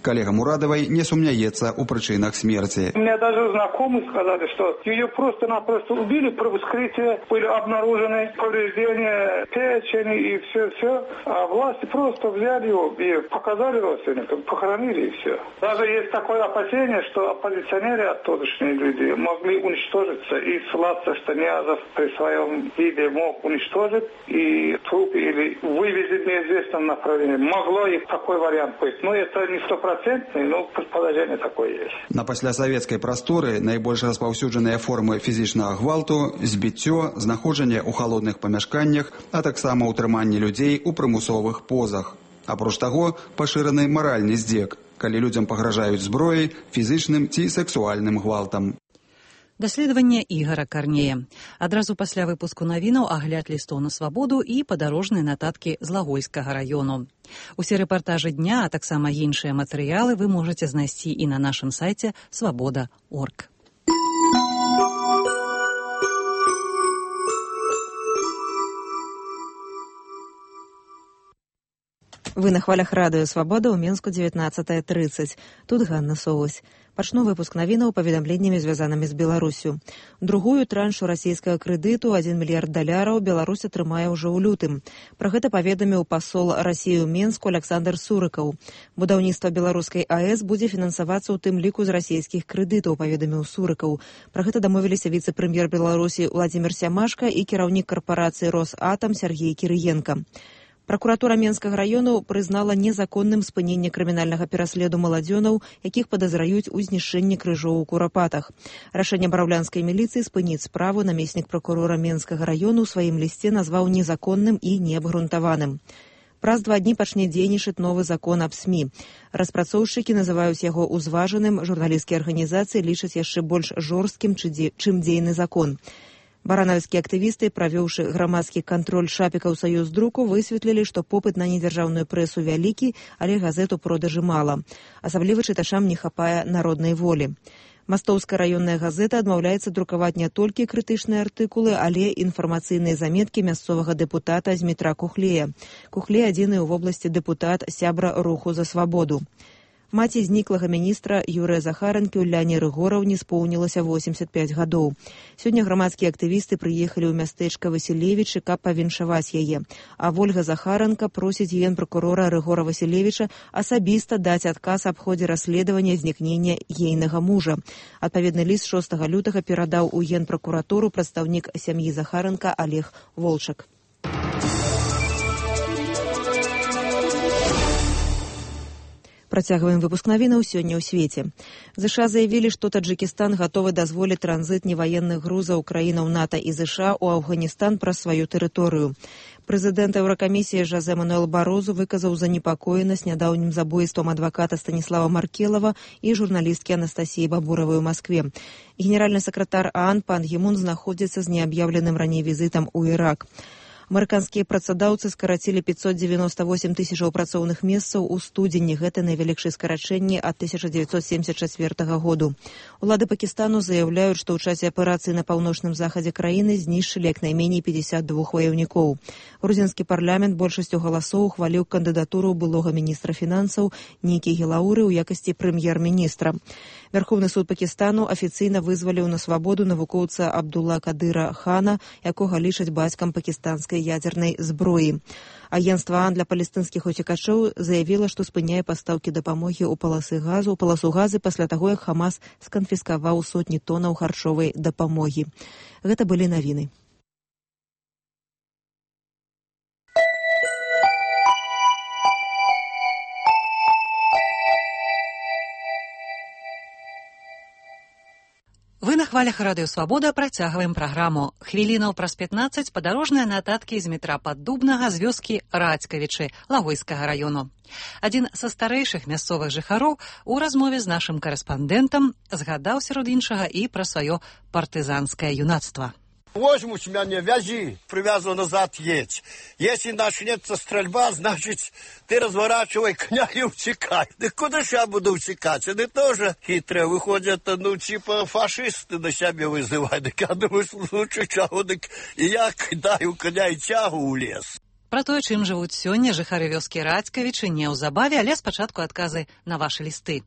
Коллега Мурадовой не сумняется у причинах смерти. У меня даже знакомые сказали, что ее просто-напросто убили, при вскрытии были обнаружены повреждения печени и все-все. А власти просто взяли ее и показали родственникам, похоронили и все. Даже есть такое опасение, что оппозиционеры, оттудошние люди, могли уничтожиться и ссылаться, что Ниязов при своем виде мог уничтожить и труп или вывезет в неизвестном направлении. Могло и такой вариант быть. Но это не стопроцентный, но предположение такое есть. На паслясавецкай прасторы найбольш распаўсюджаныя формы фізічнага гвалту, збіццё, знаходжанне ў халодных памяшканнях, а таксама ўтрыманне людзей у прымусовых позах. Апроч таго, пашыраны маральны здзек, калі людзям пагражаюць зброяй, фізічным ці сексуальным гвалтам. Даследаванне Ігара Карнея. Адразу пасля выпуску навінаў агляд лістоў на свабоду і падарожныя нататкі з Лагойскага раёну. Усе рэпартажы дня, а таксама іншыя матэрыялы вы можаце знайсці і на нашым сайце свабода точка орг. Вы на хвалях радыё «Свабода» ў Мінску дзевятнаццатая трыццаць. Тут Ганна Соусь. Пачну выпуск навінаў паведамленнямі, звязанымі з Беларусю. Другую траншу расійскага крэдыту адзін мільярд даляраў Беларусь атрымае ўжо ў лютым. Пра гэта паведаміў пасол Расіі ў Мінску Александр Сурыкаў. Будаўніцтва беларускай АЭС будзе фінансавацца ў тым ліку з расійскіх крэдытаў, паведаміў Сурыкаў. Пра гэта дамовіліся віцэ-прэм'ер Беларусі Владзімир Сямашка і кіраўнік карпорацыі «Росатам» Сергей Кірыенка. Пракуратура Менскага раёну прызнала незаконным спыненне крымінальнага пераследу маладзёнаў, якіх падазраюць у знішчэнні крыжоў у Курапатах. Рашэнне бараўлянскай міліцыі спыніць справу намеснік пракурора Менскага раёну ў сваім лісце назваў незаконным і неабгрунтаваным. Праз два дні пачне дзейнічаць новы закон аб СМІ. Распрацоўшчыкі называюць яго ўзважаным, журналісцкія арганізацыі лічаць яшчэ больш жорсткім, чым дзейны закон. Баранавіцкія актывісты, правёўшы грамадскі кантроль шапікаў Саюздруку, высветлілі, што попыт на недзяржаўную прэсу вялікі, але газет у продажы мала. Асабліва чытачам не хапае народнай волі. Мастоўская раённая газета адмаўляецца друкаваць не толькі крытычныя артыкулы, але інфармацыйныя заметкі мясцовага дэпутата Змітра Кухлея. Кухлей адзіны ў вобласці дэпутат, сябра руху за свабоду. Маці зніклага міністра Юрыя Захаранкі Уляне Рыгораўне споўнілася восемьдесят пять гадоў. Сёння грамадскія актывісты прыехалі ў мястэчка Васілевічы, каб павіншаваць яе. А Вольга Захаранка просіць генпракурора Рыгора Васілевіча асабіста даць адказ аб ходзе расследавання знікнення ейнага мужа. Адпаведны ліст шостага лютага перадаў у генпракуратуру прадстаўнік сям'і Захаранка Олег Волчак. Працягваем выпуск навінаў сёння ў свеце. ЗША заявілі, што Таджыкістан гатовы дазволіць транзіт неваенных грузаў краінаў НАТО і ЗША ў Афганістан праз сваю тэрыторыю. Прэзідэнт Еўракамісіі Жозе Мануэл Барозу выказаў занепакоенасць нядаўнім забойствам адваката Станіслава Маркелава і журналісткі Анастасіі Бабуравай у Маскве. Генеральны сакратар ААН Пан Гі Мун знаходзіцца з неаб'яўленым раней візітам у Ірак. Амерыканскія працадаўцы скарацілі пятьсот девяносто восемь тысячаў працоўных месцаў у студзені. Гэта найвялікшае скарачэнне ад тысяча девятьсот семьдесят четвёртага году. Улады Пакістану заяўляюць, што ў часе аперацыі на паўночным захадзе краіны знішчылі як найменей пятьдесят два ваяўнікоў. Грузінскі парламент большасцю галасоў ухваліў кандыдатуру былога міністра фінансаў Нікі Гелауры ў якасці прэм'ер-міністра. Верховны суд Пакістану афіцыйна вызваліў на свабоду навукоўца Абдулла Кадыра Хана, якога лічаць бацькам пакістанскай ядзернай зброі. Агенцтва ААН для палестынскіх уцекачоў заявіла, што спыняе пастаўкі дапамогі ў паласы газу, у паласу газы пасля таго, як Хамас сканфіскаваў сотні тонаў харчовай дапамогі. Гэта былі навіны. Вы на хвалях радыё «Свабода» працягваем праграму. Хвілінаў праз пятнаццаць падарожныя нататкі з метра Паддубнага з вёскі Радзькавічы Лагойскага раёну. Адзін са старэйшых мясцовых жыхароў у размове з нашым карэспандэнтам згадаў сярод іншага і пра сваё партызанскае юнацтва. Возьмут меня, вязи, привязывай назад, едь. Если начнется стрельба, значит, ты разворачивай коня и утекай. Да куда же я буду утекать? Они тоже хитрые выходят, ну, типа фашисты на себя вызывают. Так я думаю, лучше чего, так и я кидаю коня и тягу в лес. Пра тое, чым жывуць сёння жыхары вёскі Радзькавічы, неўзабаве, але спачатку адказы на вашы лісты.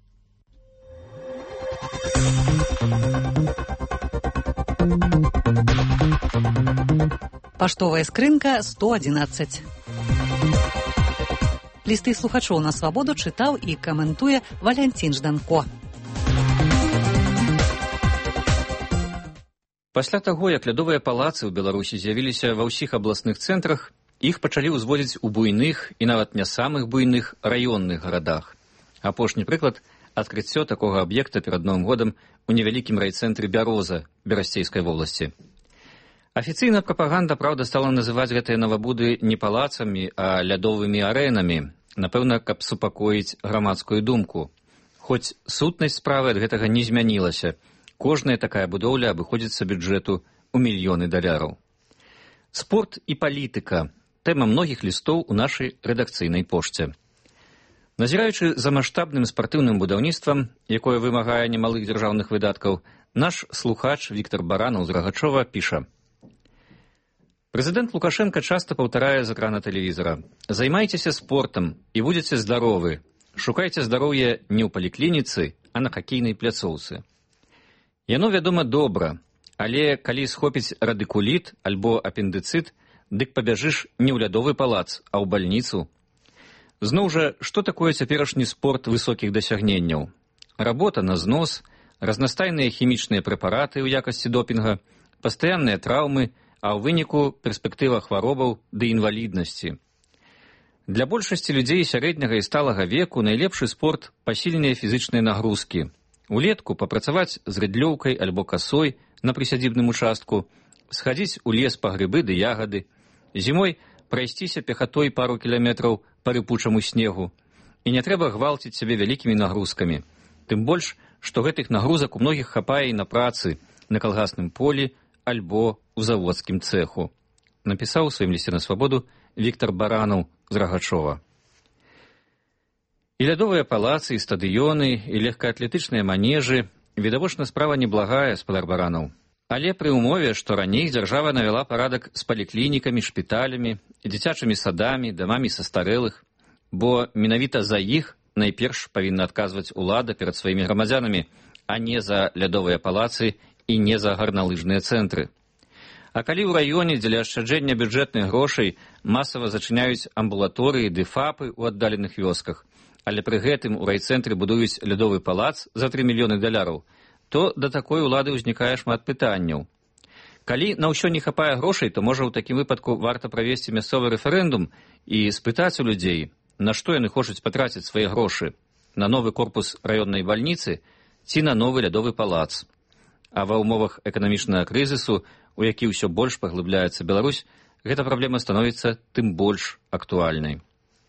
Паштовая скрынка сто адзінаццаць. Лісты слухачоў на свабоду чытаў і каментуе Валянцін Жданко. Пасля таго, як лядовыя палацы ў Беларусі з'явіліся ва ўсіх абласных цэнтрах, іх пачалі ўзводзіць у буйных і нават не самых буйных раённых гарадах. Апошні прыклад – адкрыццё такога аб'екта перад Новым годам у невялікім райцэнтры Бяроза Берасцейскай вобласці. Афіцыйна прапаганда, праўда, стала называць гэтыя навабуды не палацамі, а лядовымі арэнамі, напэўна, каб супакоіць грамадскую думку. Хоць сутнасць справы ад гэтага не змянілася. Кожная такая будоўля абыходзіцца бюджэту ў мільёны даляраў. Спорт і палітыка – тэма многіх лістоў у нашай рэдакцыйнай пошце. Назіраючы за маштабным спартыўным будаўніцтвам, якое вымагае немалых дзяржаўных выдаткаў, наш слухач Віктор Баранаў з Рагачова піша: Прэзідэнт Лукашенко часта паўтарае з экрана тэлевізара: «Займайцеся спортам і будзеце здаровы. Шукайце здароўе не ў паліклініцы, а на хакейнай пляцоўцы». Яно, вядома, добра, але калі схопіць радыкуліт альбо апендыцыт, дык пабяжыш не ў лядовы палац, а ў бальніцу. Зноў жа, што такое цяперашні спорт высокіх дасягненняў? Работа на знос, разнастайныя хімічныя прэпараты ў якасці допінга, пастаянныя траўмы, а ў выніку перспектыва хваробаў ды інваліднасці. Для большасці людзей сярэдняга і сталага веку найлепшы спорт – пасільныя фізычныя нагрузкі. Улетку папрацаваць з рыдлёўкай альбо касой на прысядзібным участку, схадзіць у лес па грыбы ды ягады, зімой прайсціся пехатой пару кіламетраў па рыпучаму снегу. І не трэба гвалціць сябе вялікімі нагрузкамі. Тым больш, што гэтых нагрузак у многіх хапае і на працы, на калгасным полі альбо ў заводскім цэху. Напісаў у сваім лісце на свабоду Віктор Баранаў з Рагачова. І лядовыя палацы, і стадыёны, і легкаатлетычныя манежы – відавочна справа неблагая, спадар Баранаў. Але пры ўмове, што раней дзяржава навяла парадак з паліклінікамі, шпіталямі, дзіцячымі садамі, дамамі састарэлых, бо менавіта за іх найперш павінна адказваць улада перад сваімі грамадзянамі, а не за лядовыя палацы і не за гарналыжныя цэнтры. А калі ў раёне дзеля ашчаджэння бюджэтных грошай масава зачыняюць амбулаторыі ды фапы ў аддаленых вёсках, але пры гэтым у райцэнтры будуюць лядовы палац за тры мільёны даляраў, то да такой улады ўзнікае шмат пытанняў. Калі на ўсё не хапае грошай, то можа ў такім выпадку варта правесці мясцовы рэферэндум і спытаць у людзей, на што яны хочуць патраціць свае грошы, на новы корпус раённай бальніцы ці на новы лядовы палац. А ва ўмовах эканамічнага крызісу, у які ўсё больш паглыбляецца Беларусь, гэта праблема становіцца тым больш актуальнай.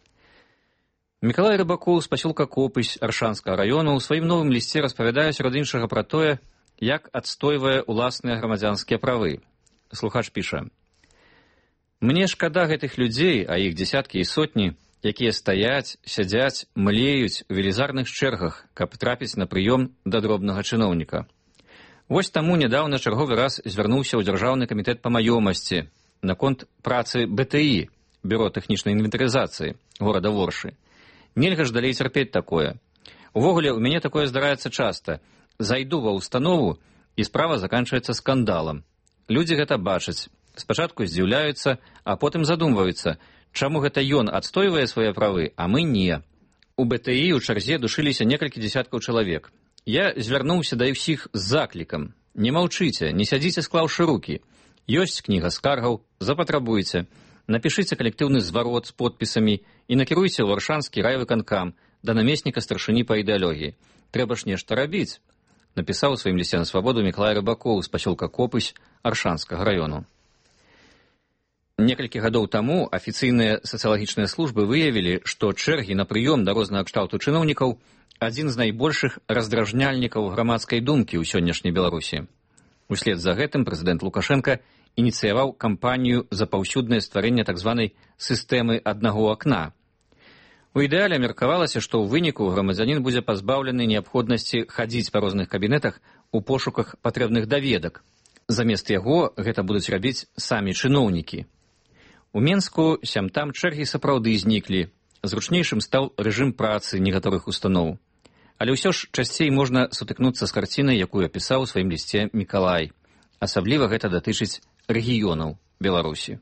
Мікалай Рыбакоў з пасёлка Копысь Аршанскага раёну ў сваім новым лісце распавядае сярод іншага пра тое, як адстойвае ўласныя грамадзянскія правы. Слухач піша: «Мне шкада гэтых людзей, а іх дзесяткі і сотні, якія стаяць, сядзяць, млеюць у велізарных чэргах, каб трапіць на прыём да дробнага чыноўніка. Вось таму нядаўна чарговы раз звярнуўся ў Дзяржаўны камітэт па маёмасці наконт працы бэ тэ і, Бюро тэхнічнай інвентарызацыі горада Воршы. Нельга ж далей цярпець такое. Увогуле, у мяне такое здараецца часта. Зайду ва ўстанову, і справа заканчваецца скандалам. Людзі гэта бачаць. Спачатку здзіўляюцца, а потым задумваюцца, чаму гэта ён адстойвае свае правы, а мы не. У бэ тэ і ў чарзе душыліся некалькі дзесяткаў чалавек. Я звярнуўся да ўсіх з заклікам. Не маўчыце, не сядзіце склаўшы рукі. Ёсць кніга скаргаў, запатрабуйце. Напішыце калектыўны зварот з подпісамі і накіруйце ў Аршанскі райвыканкам да намесніка старшыні па ідэалогіі. Трэба ж нешта рабіць», напісаў у сваім лісце на свабоду Мікалай Рыбакоў з пасёлка Копысь Аршанскага раёну. Некалькі гадоў таму афіцыйныя сацыялагічныя службы выявілі, што чэргі на прыём да рознага кшталту чыноўнікаў адзін з найбольшых раздражняльнікаў грамадскай думкі ў сённяшняй Беларусі. Услед за гэтым прэзідэнт Лукашенко ініцыяваў кампанію за паўсюднае стварэнне так званай сістэмы аднаго акна. У ідэале меркавалася, што ў выніку грамадзянін будзе пазбаўлены неабходнасці хадзіць па розных кабінетах у пошуках патрэбных даведак. Замест яго гэта будуць рабіць самі чыноўнікі. У Менску сям-там чэргі сапраўды зніклі. Зручнейшым стаў рэжым працы некаторых устаноў. Але ўсё ж часцей можна сутыкнуцца з карцінай, якую апісаў у сваім лісце Мікалай. Асабліва гэта датычыць рэгіёнаў Беларусі.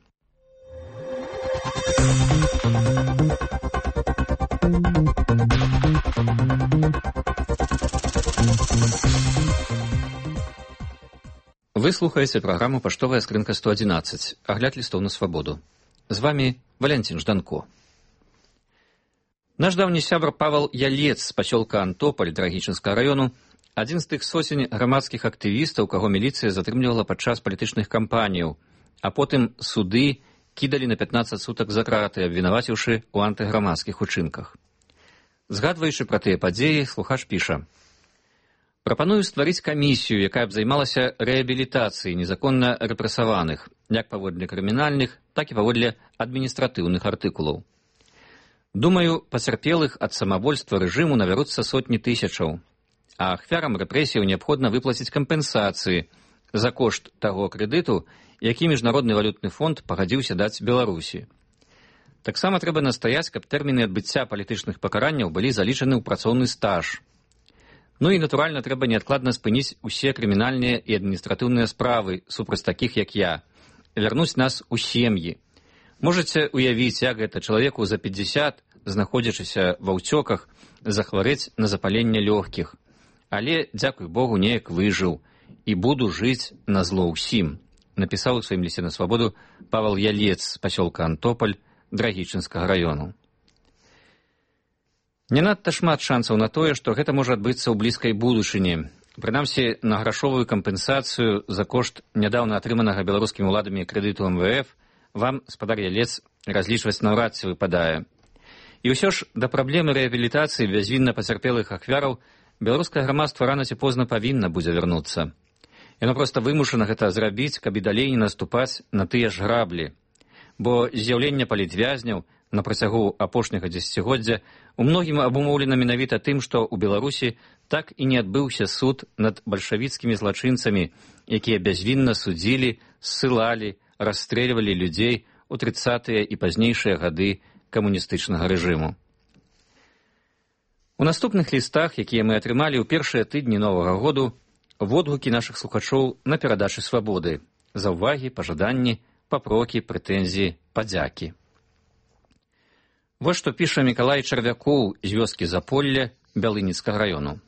Вы слухаеце праграму «Паштовая скрынка сто адзінаццаць», агляд лістоў на свабоду. З вамі Валянцін Жданко. Наш даўні сябр Павал Ялец з пасёлка Антополь Драгічынскага раёну адзін з тых сотень грамадскіх актывістаў, каго міліцыя затрымлівала падчас палітычных кампаніяў, а потым суды кідалі на пятнаццаць сутак за краты, абвінаваціўшы ў антыграмадскіх учынках. Згадваючы пра тыя падзеі, слухач піша: «Прапаную стварыць камісію, якая б займалася рэабілітацыяй незаконна рэпрэсаваных, як паводле крымінальных, так і паводле адміністратыўных артыкулаў. Думаю, пацярпелых ад самавольства рэжыму навяруцца сотні тысячаў, а ахвярам рэпрэсіяў неабходна выплаціць кампенсацыі за кошт таго крэдыту, які Міжнародны валютны фонд пагадзіўся даць Беларусі. Таксама трэба настаяць, каб тэрміны адбыцця палітычных пакаранняў былі залічаны ў працоўны стаж. Ну і, натуральна, трэба неадкладна спыніць усе крымінальныя і адміністратыўныя справы супраць такіх, як я, вярнуць нас у сем'і. Можаце уявіць, як гэта чалавеку за пятьдесят, знаходзячыся ва ўцёках, захварэць на запаленне лёгкіх. Але, дзякуй Богу, неяк выжыў і буду жыць на зло ўсім», напісаў у сваім лісце на свабоду Павал Ялец з пасёлка Антополь Драгічынскага раёну. Не надта шмат шансаў на тое, што гэта можа адбыцца ў блізкай будучыні. Прынамсі, на грашовую кампенсацыю за кошт нядаўна атрыманага беларускімі ўладамі крэдыту эм вэ эф вам, спадар Ялец, разлічваць наўрад ці выпадае. І ўсё ж да праблемы рэабілітацыі бязвінна пацярпелых ахвяраў беларускае грамадства рана ці позна павінна будзе вярнуцца. Яно проста вымушана гэта зрабіць, каб і далей не наступаць на тыя ж граблі. Бо з'яўленне палітвязняў на працягу апошняга дзесяцігоддзя у многім абумоўлена менавіта тым, што ў Беларусі так і не адбыўся суд над бальшавіцкімі злачынцамі, якія бязвінна судзілі, ссылалі, расстрэльвалі людзей у трыццатыя і пазнейшыя гады камуністычнага рэжыму. У наступных лістах, якія мы атрымалі ў першыя тыдні новага году, водгукі нашых слухачоў на перадачы свабоды, заўвагі, пажаданні, папрокі, прэтэнзіі, падзякі. Вось што піша Мікалай Чарвякоў з вёскі Заполля Бялыніцкага раёну.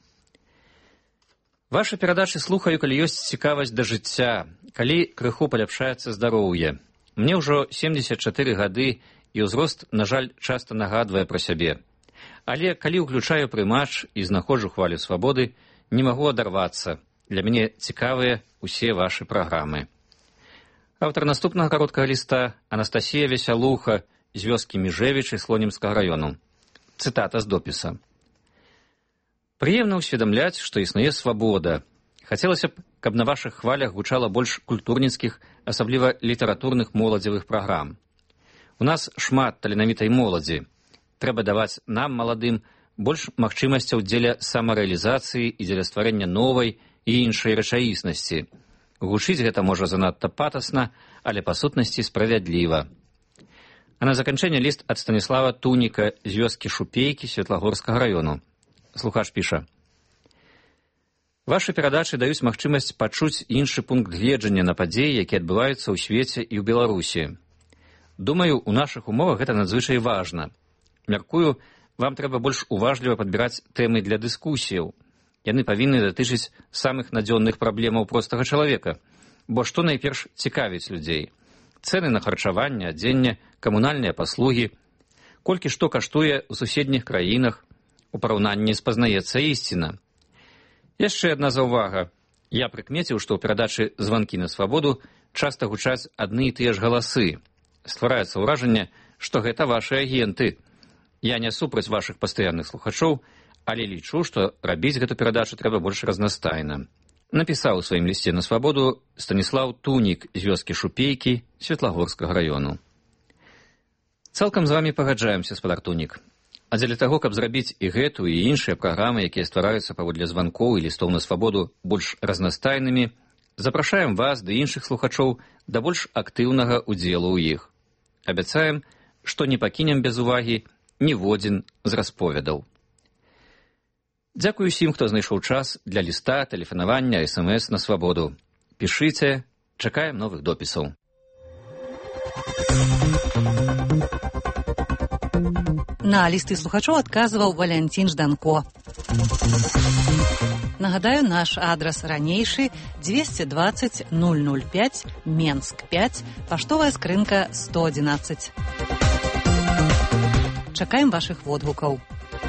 Вашы перадачы слухаю, калі ёсць цікавасць да жыцця, калі крыху паляпшаецца здароўе. Мне ўжо семдзесят чатыры гады, і ўзрост, на жаль, часта нагадвае пра сябе. Але калі ўключаю прымач і знаходжу хвалю свабоды, не магу адарвацца. Для мяне цікавыя усе вашы праграмы. Аўтар наступнага кароткага ліста Анастасія Весялуха з вёскі Межевічы Слонімскага раёну. Цытата з допіса. «Прыемна ўсведамляць, што існуе свабода. Хацелася б, каб на вашых хвалях гучала больш культурніцкіх, асабліва літаратурных моладзевых праграм. У нас шмат таленавітай моладзі. Трэба даваць нам, маладым, больш магчымасцяў дзеля самарэалізацыі і дзеля стварэння новай і іншай рэчаіснасці. Гучыць гэта можа занадта патасна, але па сутнасці справядліва». А на заканчэнне ліст ад Станіслава Туніка з вёскі Шупейкі Светлагорскага раёну. Слухач піша. Вашы перадачы даюць магчымасць пачуць іншы пункт гледжання на падзеі, які адбываюцца ў свеце і ў Беларусі. Думаю, у нашых умовах гэта надзвычай важна. Мяркую, вам трэба больш уважліва падбіраць тэмы для дыскусіяў. Яны павінны датычыць самых надзённых праблемаў простага чалавека. Бо што найперш цікавіць людзей? Цэны на харчаванне, адзенне, камунальныя паслугі. Колькі што каштуе ў суседніх краінах, у параўнанні спазнаецца ісціна. Яшчэ адна заўвага. Я прыкмеціў, што ў перадачы «Званкі на свабоду» часта гучаць адны і тыя ж галасы. Ствараецца ўражанне, што гэта вашы агенты. Я не супраць вашых пастаянных слухачоў, але лічу, што рабіць гэту перадачу трэба больш разнастайна. Напісаў у сваім лісце на свабоду Станіслаў Тунік з вёскі Шупейкі Светлагорскага раёну. Цалкам з вамі пагаджаемся, спадар Тунік. А дзеля таго, каб зрабіць і гэту, і іншыя праграмы, якія ствараюцца паводле званкоў і лістоў на свабоду больш разнастайнымі, запрашаем вас ды іншых слухачоў да больш актыўнага ўдзелу ў іх. Абяцаем, што не пакінем без увагі ніводзін з расповедаў. Дзякую усім, хто знайшоў час для ліста, тэлефанавання, эс эм эс на свабоду. Пішыце, чакаем новых допісаў. На лісты слухачоў адказваў Валянцін Жданко. Нагадаю, наш адрас ранейшы двести двадцать ноль ноль пять, Менск пять, паштовая скрынка сто одиннадцать. Чакаем вашых водгукаў.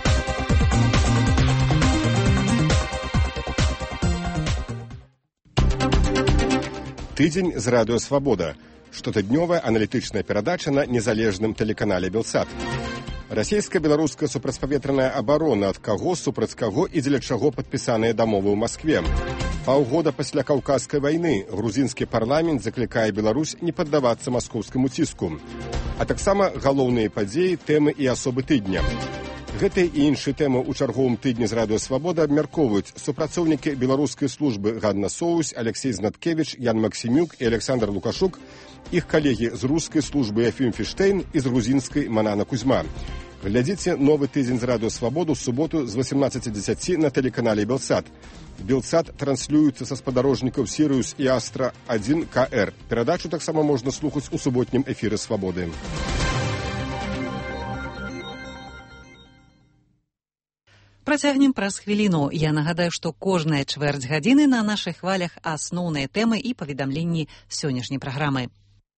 Тыдзень з радыё «Свабода». Штотыднёвая аналітычная перадача на незалежным тэлеканале «Белсат». Расійска-беларуская супрацьпаветраная абарона, ад каго, супраць каго і дзеля чаго падпісаныя дамовы ў Маскве. Паўгода пасля каўказскай вайны грузінскі парламент заклікае Беларусь не паддавацца маскоўскаму ціску. А таксама галоўныя падзеі, тэмы і асобы тыдня. Гэтыя і іншыя тэмы ў чарговым тыдні з радыё «Свабода» абмяркоўваюць супрацоўнікі беларускай службы Ганна Соусь, Алексей Знаткевич, Ян Максімюк і Александр Лукашук, іх калегі з рускай службы Яфім Фіштейн і з грузінскай Манана Кузьма. Глядзіце новы тыдзень з радыё «Свабоду» ў суботу з восемнадцати десяти на тэлеканале «Белсат». «Белсат» транслюецца са спадарожнікаў «Сіриус» і «Астра один ка эр». Перадачу таксама можна слухаць у суботнім эфіры «Свабоды». Працягнем праз хвіліну. Я нагадаю, што кожная чвэрць гадзіны на нашых хвалях асноўныя тэмы і паведамленні сённяшняй праграмы.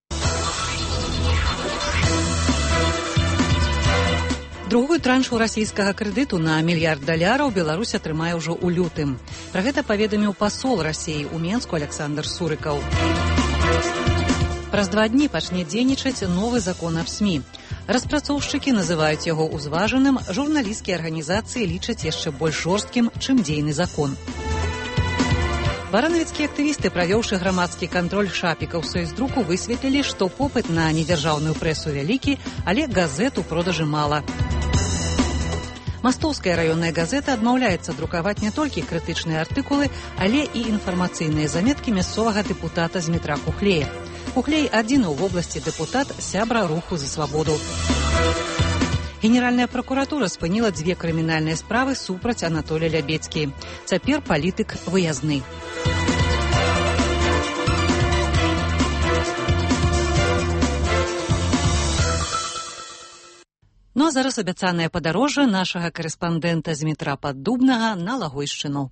Другую траншу расійскага крэдыту на мільярд даляраў Беларусь атрымае ўжо ў лютым. Пра гэта паведаміў пасол Расіі ў Менску Александр Сурыкаў. Праз два дні пачне дзейнічаць новы закон аб СМІ. Распрацоўшчыкі называюць яго ўзважаным, журналісцкія арганізацыі лічаць яшчэ больш жорсткім, чым дзейны закон. Баранавіцкія актывісты, правёўшы грамадскі кантроль шапікаў саюздруку, высветлілі, што попыт на недзяржаўную прэсу вялікі, але газет у продажы мала. Мастоўская раённая газета адмаўляецца друкаваць не толькі крытычныя артыкулы, але і інфармацыйныя заметкі мясцовага дэпутата з метра Кухлея. Кухлей адзіны ў вобласці дэпутат, сябра руху за свабоду. Генеральная пракуратура спыніла дзве крымінальныя справы супраць Анатолія Лябедзькі. Цяпер палітык выязны. Ну а зараз абяцанае падарожжа нашага карэспандэнта з метра Паддубнага на Лагойшчыну.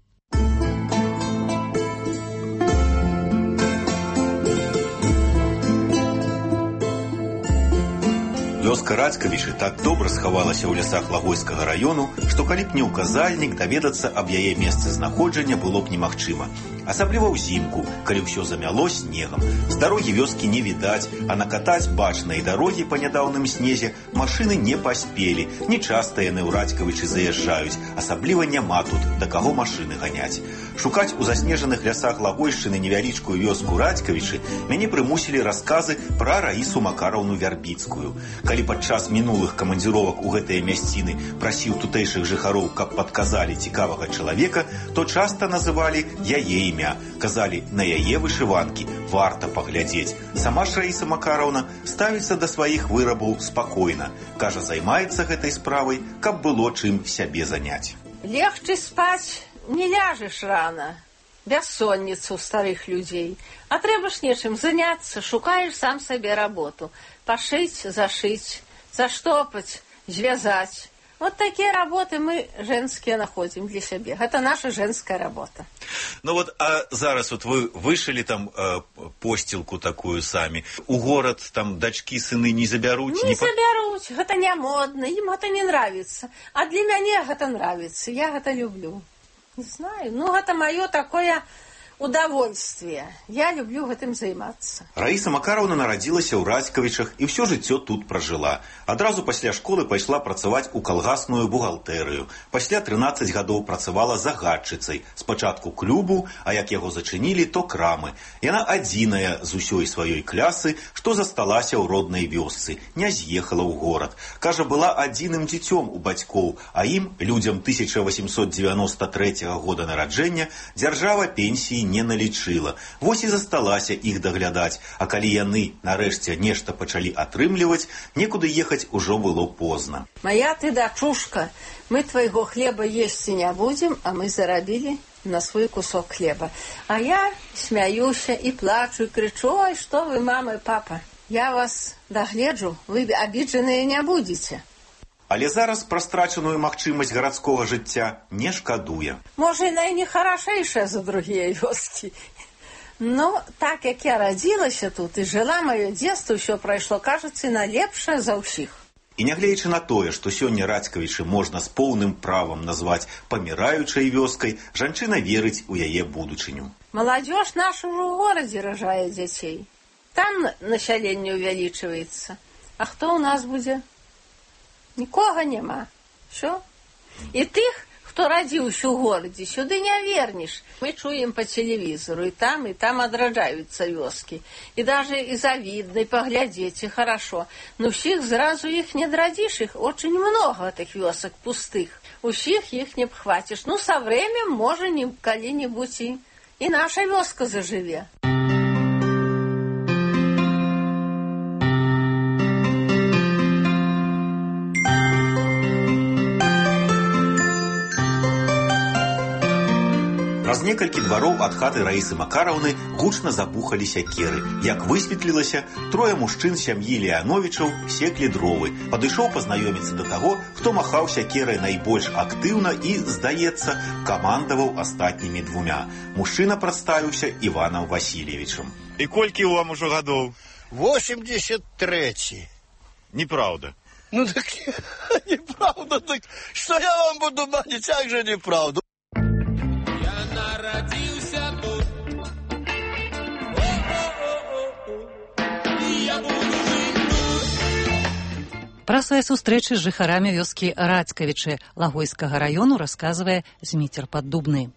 Вёска Радзькавічы так добра схавалася ў лясах Лагойскага раёну, што калі б не ўказальнік, даведацца аб яе месцы знаходжання было б немагчыма. Асабліва ўзімку, калі ўсё замяло снегам. З дарогі вёскі не відаць, а накатаць бачныя дарогі па нядаўным снезе машыны не паспелі. Не часта яны ў Радзькавічы заязджаюць, асабліва няма тут, да каго машыны ганяць. Шукаць у заснежаных лясах Лагойшчыны невялічкую вёску Радзькавічы мяне прымусілі расказы пра Раісу Макараўну Вярбіцкую. Калі падчас мінулых камандзіровак у гэтыя мясціны прасіў тутэйшых жыхароў, каб падказалі цікавага чалавека, то часта называлі яе імя. Казалі, на яе вышыванкі варта паглядзець. Сама ж Раіса Макараўна ставіцца да сваіх вырабаў спакойна. Кажа, займаецца гэтай справай, каб было чым сябе заняць. Легче спаць не ляжеш рана. Бяссонніца ў старых людзей. А трэба ж нечым заняцца, шукаеш сам сабе работу. Пашыць, зашыць, заштопаць, звязаць. Вот такие работы мы женские находим для себя. Это наша женская работа. Ну вот, а зараз вот вы вышили там э, постилку такую сами. У город там дочки, сыны не заберут? Не, не заберут. По... Это не модно, им это не нравится. А для меня это нравится. Я это люблю. Не знаю. Ну, это мое такое удовольствие. Я люблю гэтым займацца. Раіса Макараўна нарадзілася ў Радзькавічах і ўсё жыццё тут пражыла. Адразу пасля школы пайшла працаваць у калгасную бухгалтэрыю. Пасля трынаццаць гадоў працавала загадчыцай. Спачатку клубу, а як яго зачынілі, то крамы. Яна адзіная з усёй сваёй клясы, што засталася ў роднай вёсцы, не з'ехала ў горад. Кажа, была адзіным дзіцём у бацькоў, а ім, людзям тысяча восемьсот девяносто третьего года нараджэння, дзяржава пенсіі не налічыла. Вось і засталася іх даглядаць, а калі яны нарэшце нешта пачалі атрымліваць, некуды ехаць ужо было позна. Моя ты дачушка, мы твайго хлеба есці не будзем, а мы зарабілі на свой кусок хлеба. А я смяюся і плачу, і крычу: ой, што вы, мама і папа, я вас дагледжу, вы абіджаныя не будзеце. Але зараз пра страчаную магчымасць гарадскога жыцця не шкадуе. Можа, яна і не харашэйшая за другія вёскі. Ну, так як я радзілася тут і жыла, маё дзетства ўсё прайшло, кажацца, найлепшае за ўсіх. І нягледзячы на тое, што сёння Радзькавічы можна з поўным правам назваць паміраючай вёскай, жанчына верыць у яе будучыню. Маладзёж наша ўжо ў горадзе ражае дзяцей. Там насяленне ўвялічваецца. А хто ў нас будзе? Нікога няма. Що? І тых, хто радзіўся ў горадзе, сюды не вернеш. Мы чуем па тэлевізору, і там, і там адраджаюцца вёскі. І даже і завідна, і паглядзець, і хорошо. Но ўсіх зразу іх не адрадзіш, іх очень много тых вёсак пустых. Усіх іх не хваціш. Ну, со временем, можа, калі-нибудь і, і наша вёска зажыве. Праз некалькі двароў ад хаты Раісы Макараўны гучна забухалі сякеры. Як высветлілася, трое мужчын сям'і Леановічаў секлі дровы. Падышоў пазнаёміцца да таго, хто махаў сякерай найбольш актыўна і, здаецца, камандаваў астатнімі двумя. Мужчына прадставіўся Іванам Васильевичам. І колькі ў вам ужо гадоў? восемьдесят третий. Неправда. Ну так неправда, так что я вам буду банить, как же неправду? Пра свае сустрэчы з жыхарамі вёскі Радзькавічы Лагойскага раёну расказвае Зміцер Паддубны.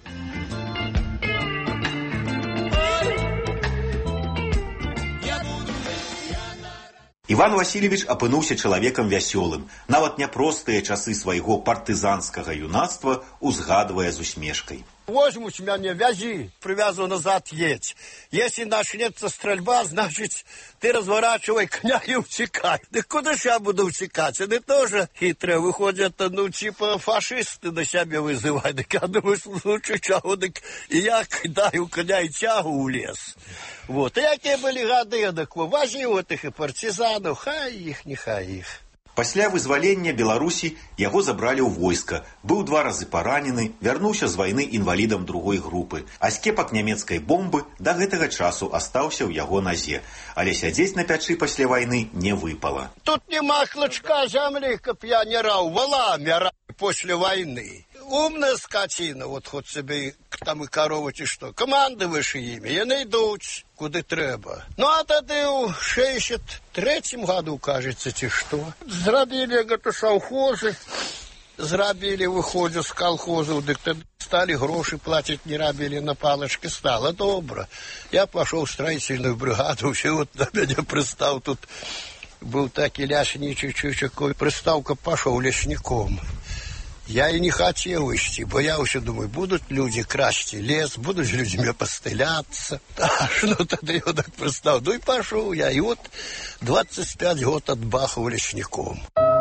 Іван Васильевич апынуўся чалавекам вясёлым. Нават няпростыя часы свайго партызанскага юнацтва узгадвае з усмешкай. Возьмут меня, вязи, привязывай назад, едь. Если начнется стрельба, значит, ты разворачивай коня и утекай. Да куда же я буду утекать? Они тоже хитрые выходят, ну, типа фашисты на себя вызывают. Так я думаю, лучше чего, так и я кидаю коня и тягу в лес. Вот, и какие были годы, так вози вот их и партизанов, хай их, не хай их. Пасля вызвалення Беларусі яго забралі ў войска. Быў два разы паранены, вярнуўся з вайны інвалідам другой групы. А скепак нямецкай бомбы да гэтага часу астаўся ў яго назе. Але сядзець на пячы пасля вайны не выпала. Тут нема клочка земли, каб я не раў, валами раў после войны. Умная скотина, вот хоть себе там и коровы, чи что. Командуешь ими, яны йдуть, куди треба. Ну, а тоді у шестьдесят третьем году, кажется, чи что. Зробили, говорю, совхозы, зробили, выходят с колхозов, так стали гроши платить, не робили, на палочке стало добро. Я пошел в строительную бригаду, все вот на меня пристав тут. Был такой ляшничий, какой приставка, пошел лесником. Я и не хотел идти, бо я уже думаю, будут люди красть лес, будут люди мне постыляться. Аж, ну тогда я так представил. Ну и пошел я, и вот двадцать пять год отбахал лесником.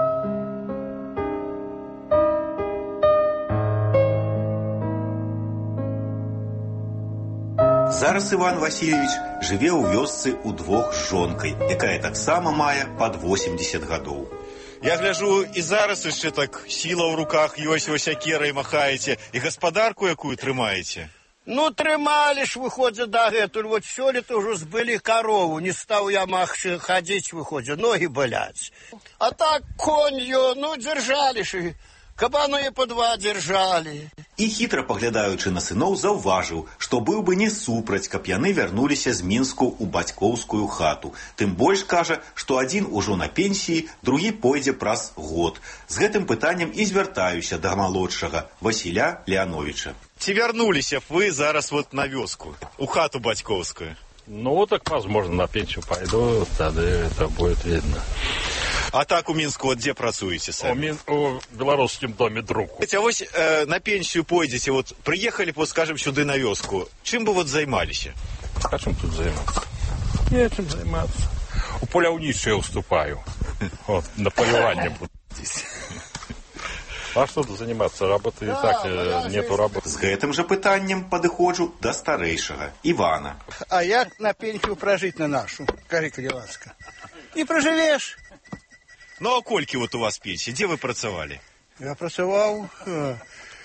Зараз Іван Васильевич жыве ў вёсцы ўдвох з жонкай, якая таксама мае пад восемьдесят гадоў. Я гляжу, і зараз яшчэ так сіла ў руках ёсць, вы сякерай махаеце, і гаспадарку якую трымаеце? Ну, трымалі ж, выходзя, дагэтуль. Вот сёлета ўжо збылі корову, не стаў я магчы хадзіць, выходзя, ногі баляць. А так конью, ну, дзяржалі ж, кабаны по два дзяржалі. І хітра паглядаючы на сыноў, заўважыў, што быў бы не супраць, каб яны вярнуліся з Мінску ў бацькоўскую хату. Тым больш кажа, што адзін ужо на пенсіі, другі пойдзе праз год. З гэтым пытаннем і звяртаюся да малодшага Васіля Леановіча. Ці вярнуліся б вы зараз вот на вёску, у хату бацькоўскую? Ну, так, возможно, на пенсию пойду, тогда это будет видно. А так у Мінску от дзе працуеце самі? У беларускім доме друку. А вось э, на пенсію пойдзеце, вот прыехалі, вот, скажем, сюды на вёску. Чым бы вот займаліся? А чым тут займацца? Нечым займацца. У паляўнічае уступаю. Вот, на полюванне буду. А что тут заниматься? Работы и так э, нету работы. З гэтым жа пытаннем падыходжу да старэйшага, Івана. А як на пенсію пражыць на нашу? Кажи, калі ласка. Не пражывеш. Ну, а колькі вот у вас пенсія? Дзе вы працавалі? Я працаваў э,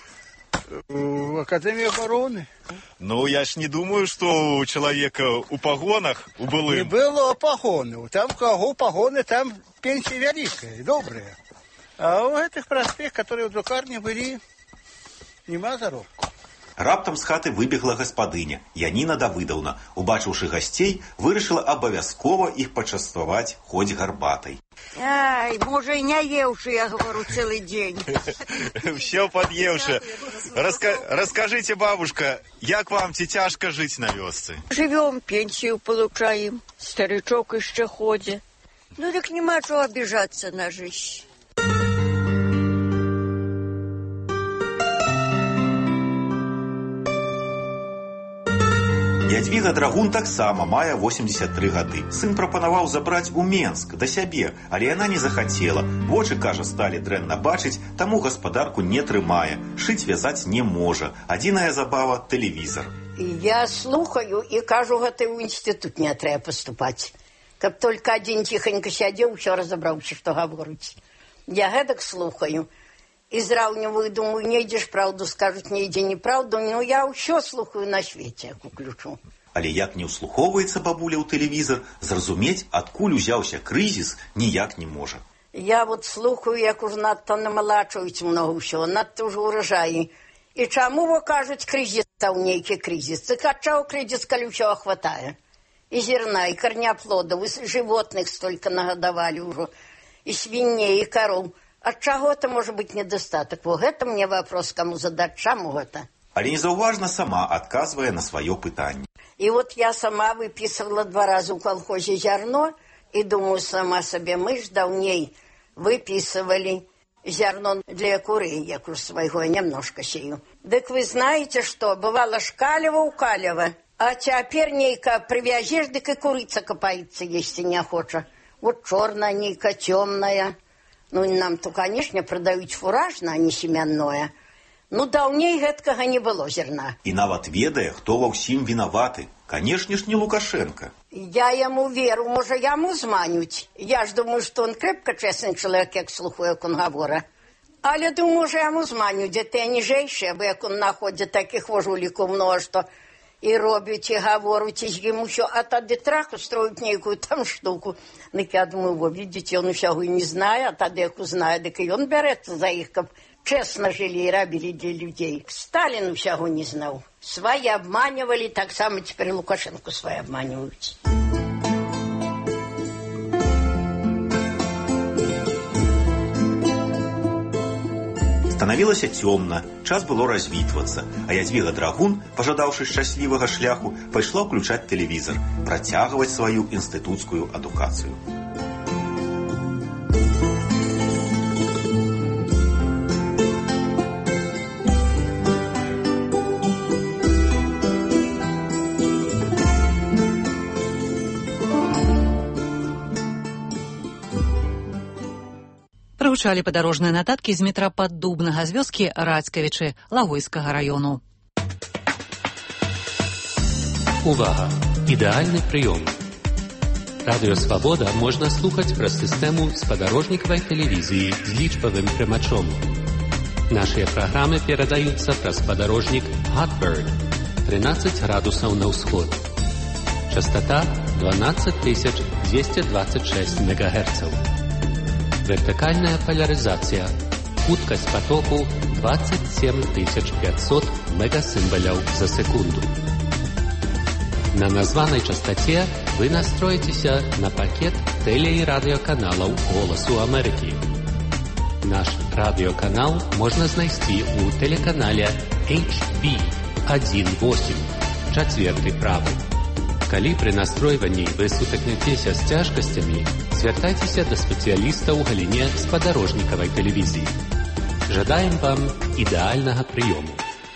в Акадэміі абароны. Ну, я ж не думаю, что у человека у погонах, у былым... Не было погонаў. Там, у кого погоны, там пенсія вялікая, добрая. А у гэтых проспект, которые в друкарні былі, нема заробку. Раптам з хаты выбегла гаспадыня, Яніна Давыдаўна. Убачыўшы гасцей, вырашыла абавязкова іх пачаставаць хоць гарбатай. Ай, можа, і не еўшы, я говорю, цэлы дзень. Все пад'еўшы. Раска... Раскажите, бабушка, як вам ці цяжка жыць на вёсцы? Живем, пенсію получаем, старичок еще ходит. Ну, так нема чего обижаться на жизнь. Ядвіга Драгун таксама мае восемьдесят тры гады. Сын прапанаваў забраць у Менск да сябе, але яна не захацела. Вочы, кажа, сталі дрэнна бачыць, таму гаспадарку не трымае. Шыць вязаць не можа. Адзіная забава – тэлевізор. Я слухаю і кажу, гэта ў інстытут не трэба паступаць. Каб только адзін ціханька сядзеў, усё разабраўся, што гаворыць. Я гэтак слухаю. І зраўніваю, думаю, не ідзеш праўду, скажуць, не ідзе неправду, но я ўсё слухаю на свеце, як уключу. Але як не ўслухоўваецца бабуля ў тэлевізор, зразумець, адкуль узяўся крызіс, ніяк не можа. Я вот слухаю, як уж надта намалачваюць много ўсё, надта ўжо ўражаі. І чаму вы кажуць, крызіс, стаў нейкі крызіс? Цык ад чаго крызіс, калі ўсё хватае? І зерна, і карняплодаў, і жывотных столькі нагадавалі ўжо, і свіней, і кароў. От чего-то может быть недостаток. Вот это мне вопрос, кому задать, чему это. Але незаўважна сама адказвае на свое пытанне. И вот я сама выписывала два раза в колхозе зерно, и думаю, сама себе, мы ж давней выписывали зерно для куры, я уж своего немножко сею. Так вы знаете, что бывало шкалево у калева, а теперь нейка привяжешь, так и курица копается, если не хочешь. Вот черная нейка, темная. Ну, нам то, конечно, продают фуражное, а не семянное. Ну, даўней гэткага не было зерна. І нават ведае, хто ва ўсім вінаваты. Канешне ж, не Лукашенко. Я яму веру, можа, яму зманюць. Я ж думаю, што он крепко чесны чалавек, як слухаю, як он гавора. Але думаю, можа, яму зманюць. Гэта ніжэйшае, бо як он находзе такіх вожулікаў множество. І робяць, і гаворуць, і з ім усё, а тады трах устроюць нейкую там штуку. Дык я думаю, во, видите, он усяго і не знае, а тады як узнае, дык і ён бярэцца за іх, каб честно жили и рабили для людей. Сталин усяго не знал. Свои обманывали, так само теперь Лукашенко свои обманывают. Станавілася цёмна, час было развітвацца, а Ядвіга Драгун, пажадаўшы шчаслівага шляху, пайшла ўключаць тэлевізор, працягваць сваю інстытуцкую адукацыю. Прагучалі падарожныя нататкі з метра Паддубнага з вёскі Радзькавічы Лагойскага раёну. Увага! Ідэальны прыём. Радыё Свабода можна слухаць праз сістэму спадарожнікавай тэлевізіі з лічбавым прымачом. Нашыя праграмы перадаюцца праз спадарожнік Hotbird тринадцать градусаў на ўсход. Частота дванадцать тысяч двести двадцать шесть мегагерцаў. Вертикальная поляризация. Хуткость потоку двадцать семь тысяч пятьсот мегасимволяў за секунду. На названной частоте вы настроитеся на пакет теле- и радиоканалов «Голосу Америки». Наш радиоканал можно знайсці у телеканале эйч би один восемь, четвертый правый. Калі пры настройванні вы сутыкнецеся з цяжкасцямі, звяртайцеся да спецыяліста ў галіне спадарожнікавай тэлевізіі. Жадаем вам ідэальнага прыёму.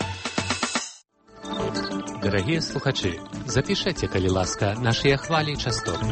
Дарагія слухачы, запішэце, калі ласка, нашыя хвалі і частоты.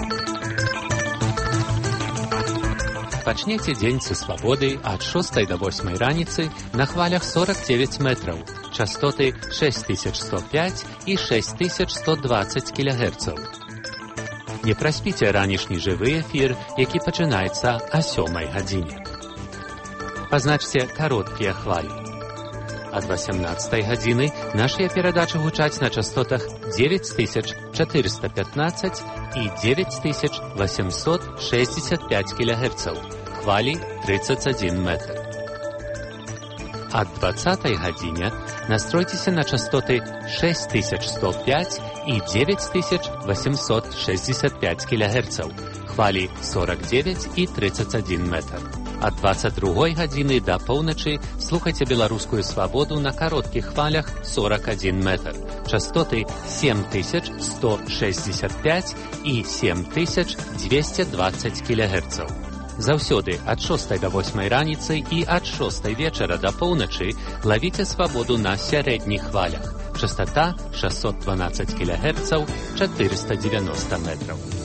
Пачнеце дзень са свабоды ад шостай да восьмай раніцы на хвалях сорок девять метраў, частоты шесть тысяч сто пять і шесть тысяч сто двадцать кілогерцаў. Не праспіце ранішні жывы эфір, які пачынаецца о сёмай гадзіне. Пазначце кароткія хвалі. Ад восемнадцатай гадзіны нашыя перадачы гучаць на частотах девять тысяч четыреста пятнадцать і девять тысяч восемьсот шестьдесят пять кілогерцаў, хвалі тридцать один метр. Ад двадцатай гадзіне настройцеся на частоты шесть тысяч сто пять і девять тысяч восемьсот шестьдесят пять кілогерцаў, хвалі сорок девять і тридцать один метр. Ад двадцать другой гадзіны да поўначы слухайце беларускую свабоду на кароткіх хвалях сорок один метр, частоты семь тысяч сто шестьдесят пять і семь тысяч двести двадцать кілогерцаў. Заўсёды ад шостай да восьмай раніцы і ад шостай вечара да поўначы лавіце свабоду на сярэдніх хвалях. Частота шестьсот двенадцать кілогерцаў, четыреста девяносто метров.